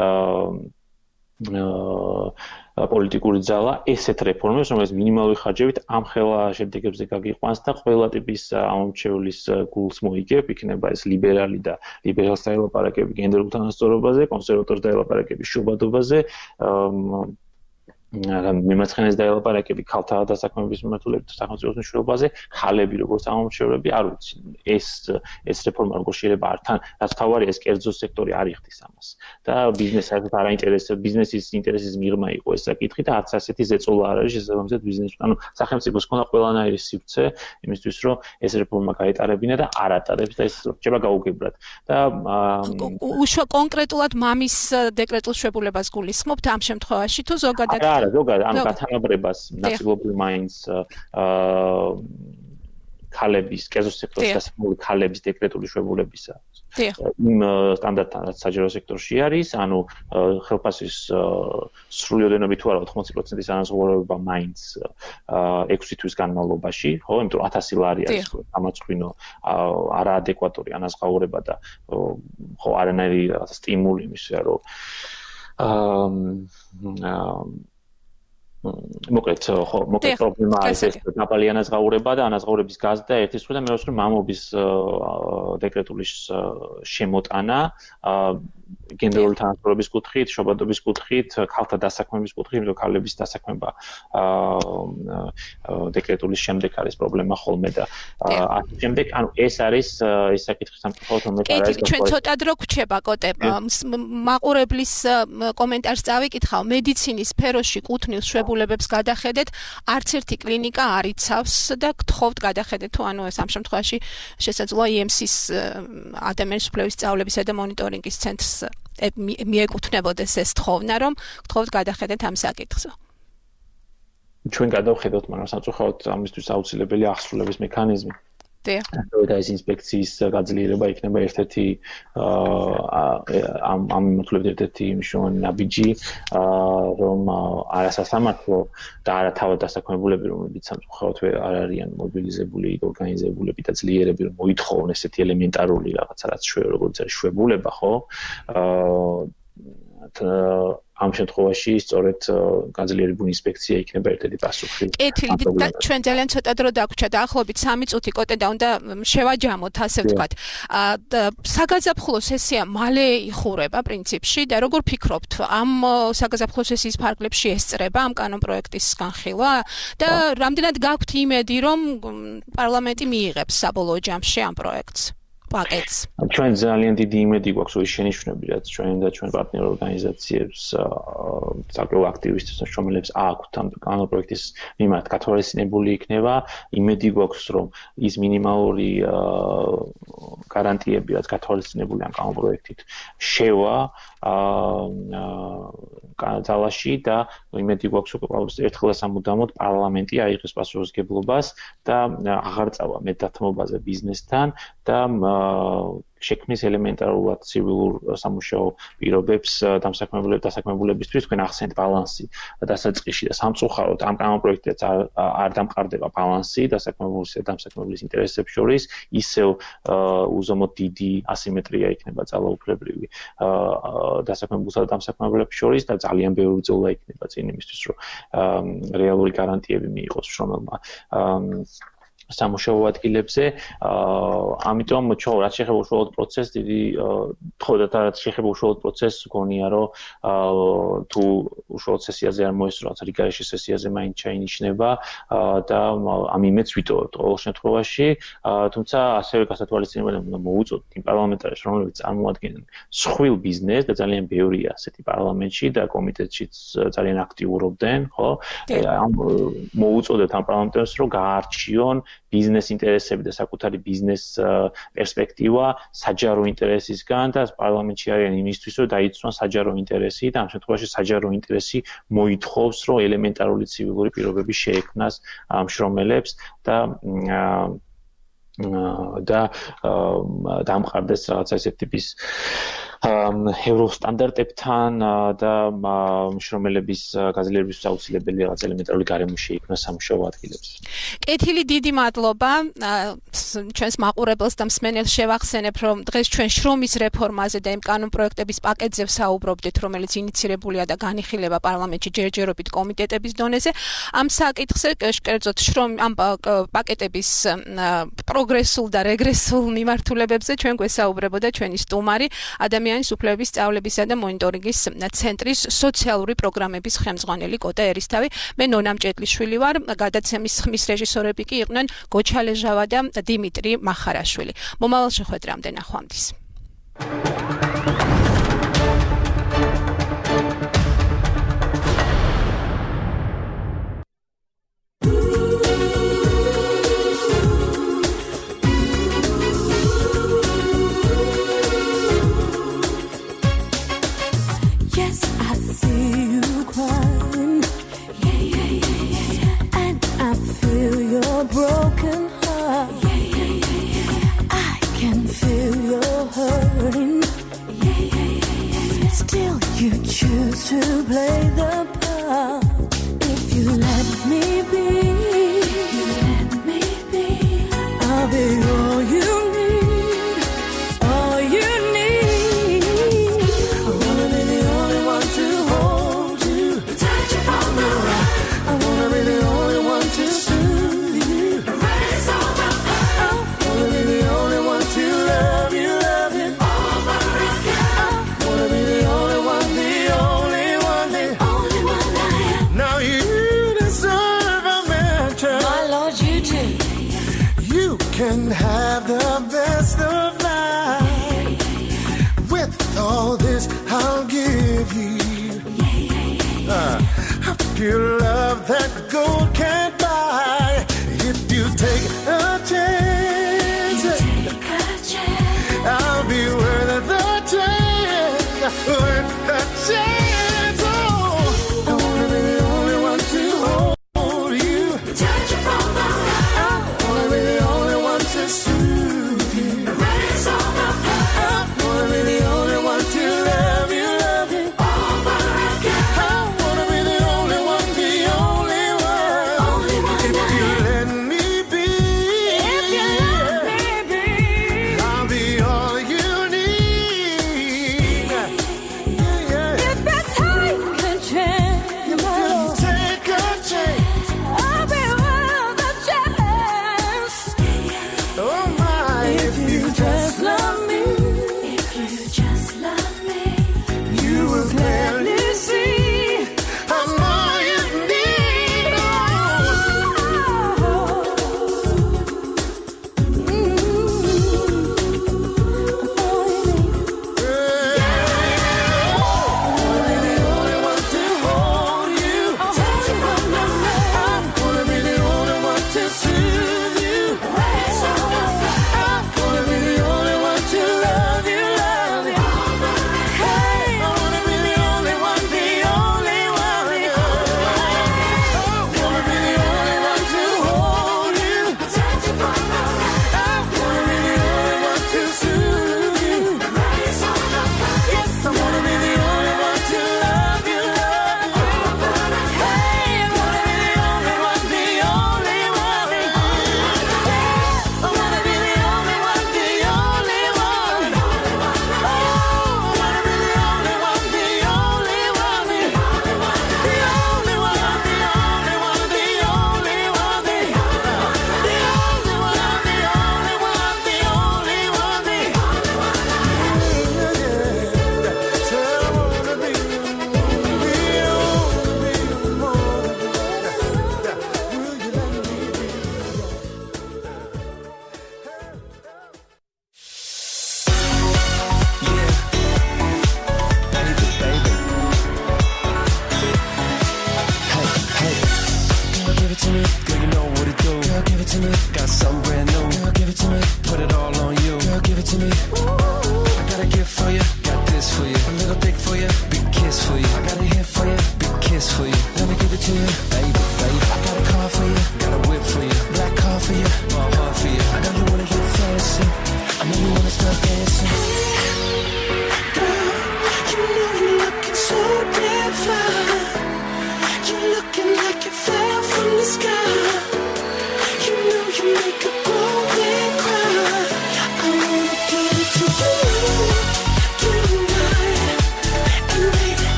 პოლიტიკური ძალა ესეთ რეფორმებს, რომელიც მინიმალური ხარჯებით ამ ხელა შედეგებზე გაგიყვანს და ყველა ტიპის ამომრჩევლის გულს მოიგებ, იქნება ეს ლიბერალი და ლიბერალს დაელაპარაკები გენდერულ თანასწორობაზე, კონსერვატორს დაელაპარაკები შობადობაზე, მიმაცხენეს დაელაპარაკები ქალთა დასაქმების მიმართულებით სახელმწიფოს მნიშვნელობაზე, ხალები როგორც ამომრჩევლები, არ ვიცი, ეს ეს რეფორმა როგორ შეიძლება არ თან, რაც თავარია ეს კერძო სექტორი არ იხდის ამას. და ბიზნესს საერთოდ არ აინტერესებს, ბიზნესის ინტერესის მიღმა იყო ეს საკითხი და არც ასეთი ზეწოლა არ არის შესაბამისად ბიზნესს. ანუ სახელმწიფოს ქონდა ყველანაირი სივრცე იმისთვის, რომ ეს რეფორმა გაეტარებინა და არ ატარებს და ეს რჩება გაუგებრად. და უშუალო კონკრეტულად მამის დეკრეტულ შვებულებას გულისხმობთ ამ შემთხვევაში თუ ზოგადად არა, ზოგადად, ანუ გათანაბრებას ნაწილობრივ მაინც ქალების, კერძო სექტორის დასაქმებული ქალების დეკრეტული შვებულებისა. იმ სტანდარტთან, რაც საჯარო სექტორში არის, ანუ ხელფასის სრული ოდენობით თუ არა ოთხმოცი პროცენტის ანაზღაურება მაინც ექვსი თვის განმავლობაში, ხო, იმიტომ რომ ათასი ლარი არის გამაწვინო არაადეკვატური ანაზღაურება და ხო არანაირი სტიმული იმისა, რომ მოკლედ ხო მოკლედ პრობლემა არის ეს დაბალი ანაზღაურება და ანაზღაურების გაზრდა ერთის მხრივ და მეორე მხრივ მამობის დეკრეტული შემოტანა გენდერული თანასწორობის კუთხით, შობადობის კუთხით, ქალთა დასაქმების კუთხით, იმიტომ ქალების დასაქმება დეკრეტულის შემდეგ არის პრობლემა ხოლმე და ამ შემდეგ ანუ ეს არის ეს საკითხი სამწუხაროდ რომელიც არ არის ჩვენ ცოტა დრო გვჩება კოტე მაყურებლის კომენტარს წავიკითხავ მედიცინის სფეროში კუთვნილ შვებულებებს გადახედეთ არც ერთი კლინიკა არ იცავს და გთხოვთ გადახედეთ თუ ანუ ეს ამ შემთხვევაში შესაძლოა ი ემ სის ადამიანის უფლებების სწავლებისა და მონიტორინგის ცენტრს მიეკუთვნებოდეს ეს თხოვნა რომ გთხოვთ გადახედეთ ამ საკითხს ჩვენ გადავხედოთ მაგრამ სამწუხაროდ ამისთვის აუცილებელი აღსრულების მექანიზმი და ეს ინსპექციის გაძლიერება იქნება ერთ-ერთი ამ ამ მიმართულებით ერთ-ერთი მნიშვნელოვანი ნაბიჯი რომ არასასამართლო და არათავად დასაქმებულები რომლებიც სამწუხაროდ არ არიან მობილიზებული, ორგანიზებულები და ძლიერები რომ მოითხოვონ ესეთი ელემენტარული რაღაცა რაც როგორც არის შვებულება, ხო? ამ შემთხვევაში სწორედ გაძლიერებული ინსპექცია იქნება ერთ-ერთი პასუხი. კეთილი და ჩვენ ძალიან ცოტა დრო დაგვჭა და ახლობით სამი წუთი კოტე და უნდა შევაჯამოთ ასე ვთქვათ. საგაზაფხულო სესია მალე იხურება პრინციპში და როგორ ფიქრობთ ამ საგაზაფხულო სესიის ფარგლებში ესწრება ამ კანონპროექტის განხილვა და რამდენად გაქვთ იმედი რომ პარლამენტი მიიღებს საბოლოო ჯამში ამ პროექტს? პაკეტს. ჩვენ ძალიან დიდი იმედი გვაქვს ის შენიშვნები, რაც ჩვენ და ჩვენ პარტნიორ ორგანიზაციებს საკუთარ აქტივისტებს შრომელებს აქვთ ამ კანონპროექტის მიმართ გათვალისწინებული იქნება. იმედი გვაქვს, რომ ის მინიმალური გარანტიები, რაც გათვალისწინებული ამ კანონპროექტით შევა ძალაში და იმედი გვაქვს, რომ ერთხელ და სამუდამოდ პარლამენტი აიღებს პასუხისმგებლობას და აღარ წავა მეტდათმობაზე ბიზნესთან და შექმნის ელემენტარულად ცივილურ სამუშაო პირობებს დასაქმებულებისთვის თქვენ ახსენეთ ბალანსი დასაწყისში და სამწუხაროდ ამ კანონპროექტით არ დამყარდება ბალანსი დასაქმებულისა და დამსაქმებლის ინტერესებს შორის ისევ უზომოდ დიდი ასიმეტრია იქნება ძალაუფლებრივი დასაქმებულსა და დამსაქმებლებს შორის და ძალიან ბევრი ბრძოლა იქნება წინ იმისთვის რომ რეალური გარანტიები მიიღოს შრომელმა სამუშაო ადგილებზე. ამიტომ ჩვენ რაც შეეხება უშუალოდ პროცესს, დიდი თხოვდათ რაც შეეხება უშუალოდ პროცესს, გონია რომ თუ უშუალოდ სესიაზე არ მოესწრო, რაც რიგარეში სესიაზე მაინც ჩაინიშნება და ამ იმედს ვიტოვებთ ყოველ შემთხვევაში, თუმცა ასევე გასათვალისწინებელი უნდა მოუწოდოთ იმ პარლამენტარებს, რომლებიც წარმოადგენენ სხვილ ბიზნესს და ძალიან ბევრია ასეთი პარლამენტში და კომიტეტშიც ძალიან აქტიურობდნენ, ხო? ამ მოუწოდეთ ამ პარლამენტარებს, რომ გაარჩიონ ბიზნეს ინტერესები და საკუთარი ბიზნეს პერსპექტივა საჯარო ინტერესისგან და პარლამენტში არიან იმისთვის, რომ დაიცვან საჯარო ინტერესი და ამ შემთხვევაში საჯარო ინტერესი მოითხოვს, რომ ელემენტარული ცივილური პირობები შეექმნას მშრომელებს და და დამყარდეს რაღაცა ესეთი ტიპის ევროსტანდარტებთან და მშრომელების გაძლიერების აუცილებელი რაღაც ელემენტარული გარემო შეიქმნა სამუშაო ადგილებში. კეთილი დიდი მადლობა ჩვენს მაყურებელს და მსმენელს შევახსენებ, რომ დღეს ჩვენ შრომის რეფორმაზე და იმ კანონპროექტების პაკეტზე ვსაუბრობდით, რომელიც ინიცირებულია და განიხილება პარლამენტში ჯერჯერობით კომიტეტების დონეზე. ამ საკითხზე კერძოდ შრომ ამ პაკეტების პროგრესულ და რეგრესულ მიმართულებებზე ჩვენ გვესაუბრებოდა ჩვენი სტუმარი ადამიანის უფლებების სწავლებისა და მონიტორინგის ცენტრის სოციალური პროგრამების ხელმძღვანელი კოტა ერისთავი. მე ნონა მჭედლიშვილი ვარ, გადაცემის ხმის რეჟისორები კი იყვნენ გოჩა ლეჟავა და დიმიტრი მახარაშვილი. მომავალ შეხვედრამდე ნახვამდის. Broken heart. Yeah, yeah, yeah, yeah, yeah. I can feel your hurting. Yeah, yeah, yeah, yeah, yeah. Still, you choose to play the part. If you let me be, if you let me be, I'll be all you need, all you need. I wanna be the only one to hold you, touch you from the right. I wanna be the only one to soothe. Love you.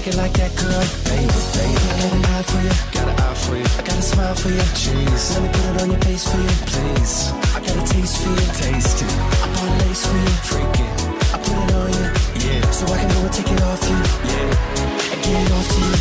it like that, girl. Baby, baby, I got an eye for you, got an eye for you. I got a smile for you, jeez. Let me put it on your face for you, please. I got a taste for you, taste it. I bought a lace for you, freak it. I put it on you, yeah. So I can go and take it off you, yeah. And get it off to you.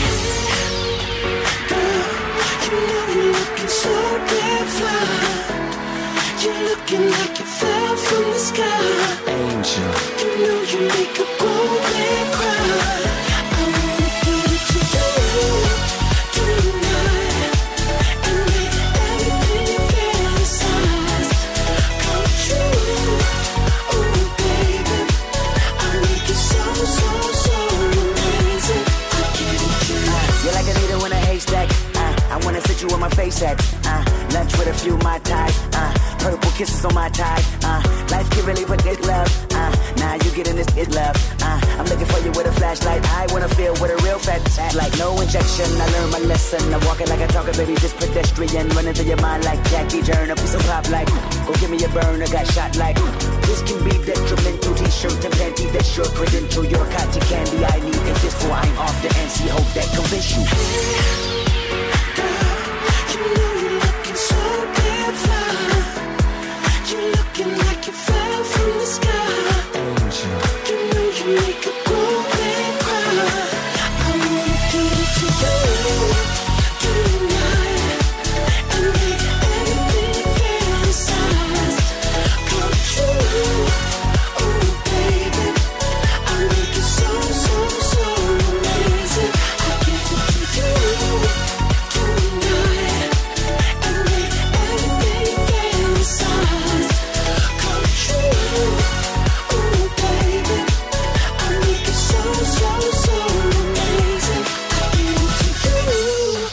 Girl, you know you're looking so damn fine. You're looking like you fell from the sky. Angel, you know you make a grown man cry. I wanna give it to you tonight and make everything you fantasize come true. Oh baby, I make it so, so, so amazing. I give it to you. Uh, you're like a needle in a haystack. Uh, I wanna sit you on my face at. Uh, lunch with a few my ties. Uh, purple kisses on my tie. Uh, life can really put this love. Uh, now you getting this it love. Uh, I'm looking for you with a flashlight. I wanna feel what a real fat act like. No injection. I learned my lesson. I'm walking like a talker, baby, just pedestrian. Running through your mind like Jackie Turner. Piece of pop like. Go give me a burner. Got shot like. This can be detrimental. T-shirt and panty. That's your credential. Your cotton candy. I need it just for I'm off the N C. Hope that convince you. Girl, you know you're looking so damn fine. You're looking like you fell from the sky. Angel, you know you make a grown man cry. I wanna give it to you tonight and make everything you fantasize come true. Oh baby, I make it so, so, so amazing. I give it to you tonight and make everything you fantasize come true. Oh baby, I make it so, so, so amazing. I give it to you.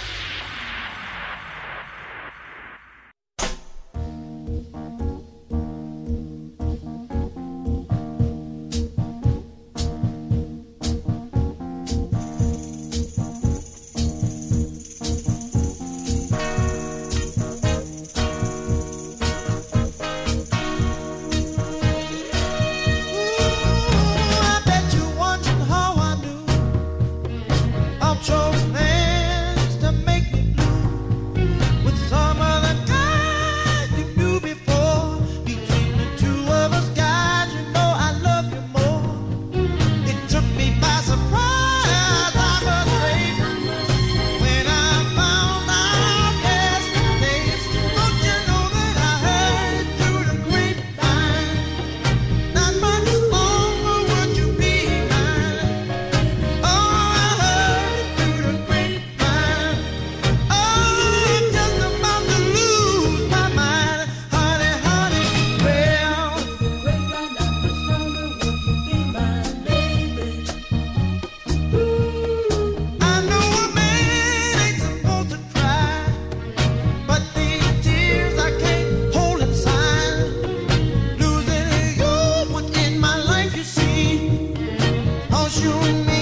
I bet you wondering how I knew I'm chosen hands to make me blue with some of the guys you knew before. Between the two of us, guys, you know I love you more. It took me by surprise, I must say, when I found out yesterday. Don't you know that I heard through the grapevine? Not much longer would you be mine. Oh, I heard it through the grapevine. Oh, I'm just about to lose my mind, honey, honey. Well, I know a man ain't supposed to cry, but these tears I can't hold inside. Losing you was in my life, you see. 'Cause you and me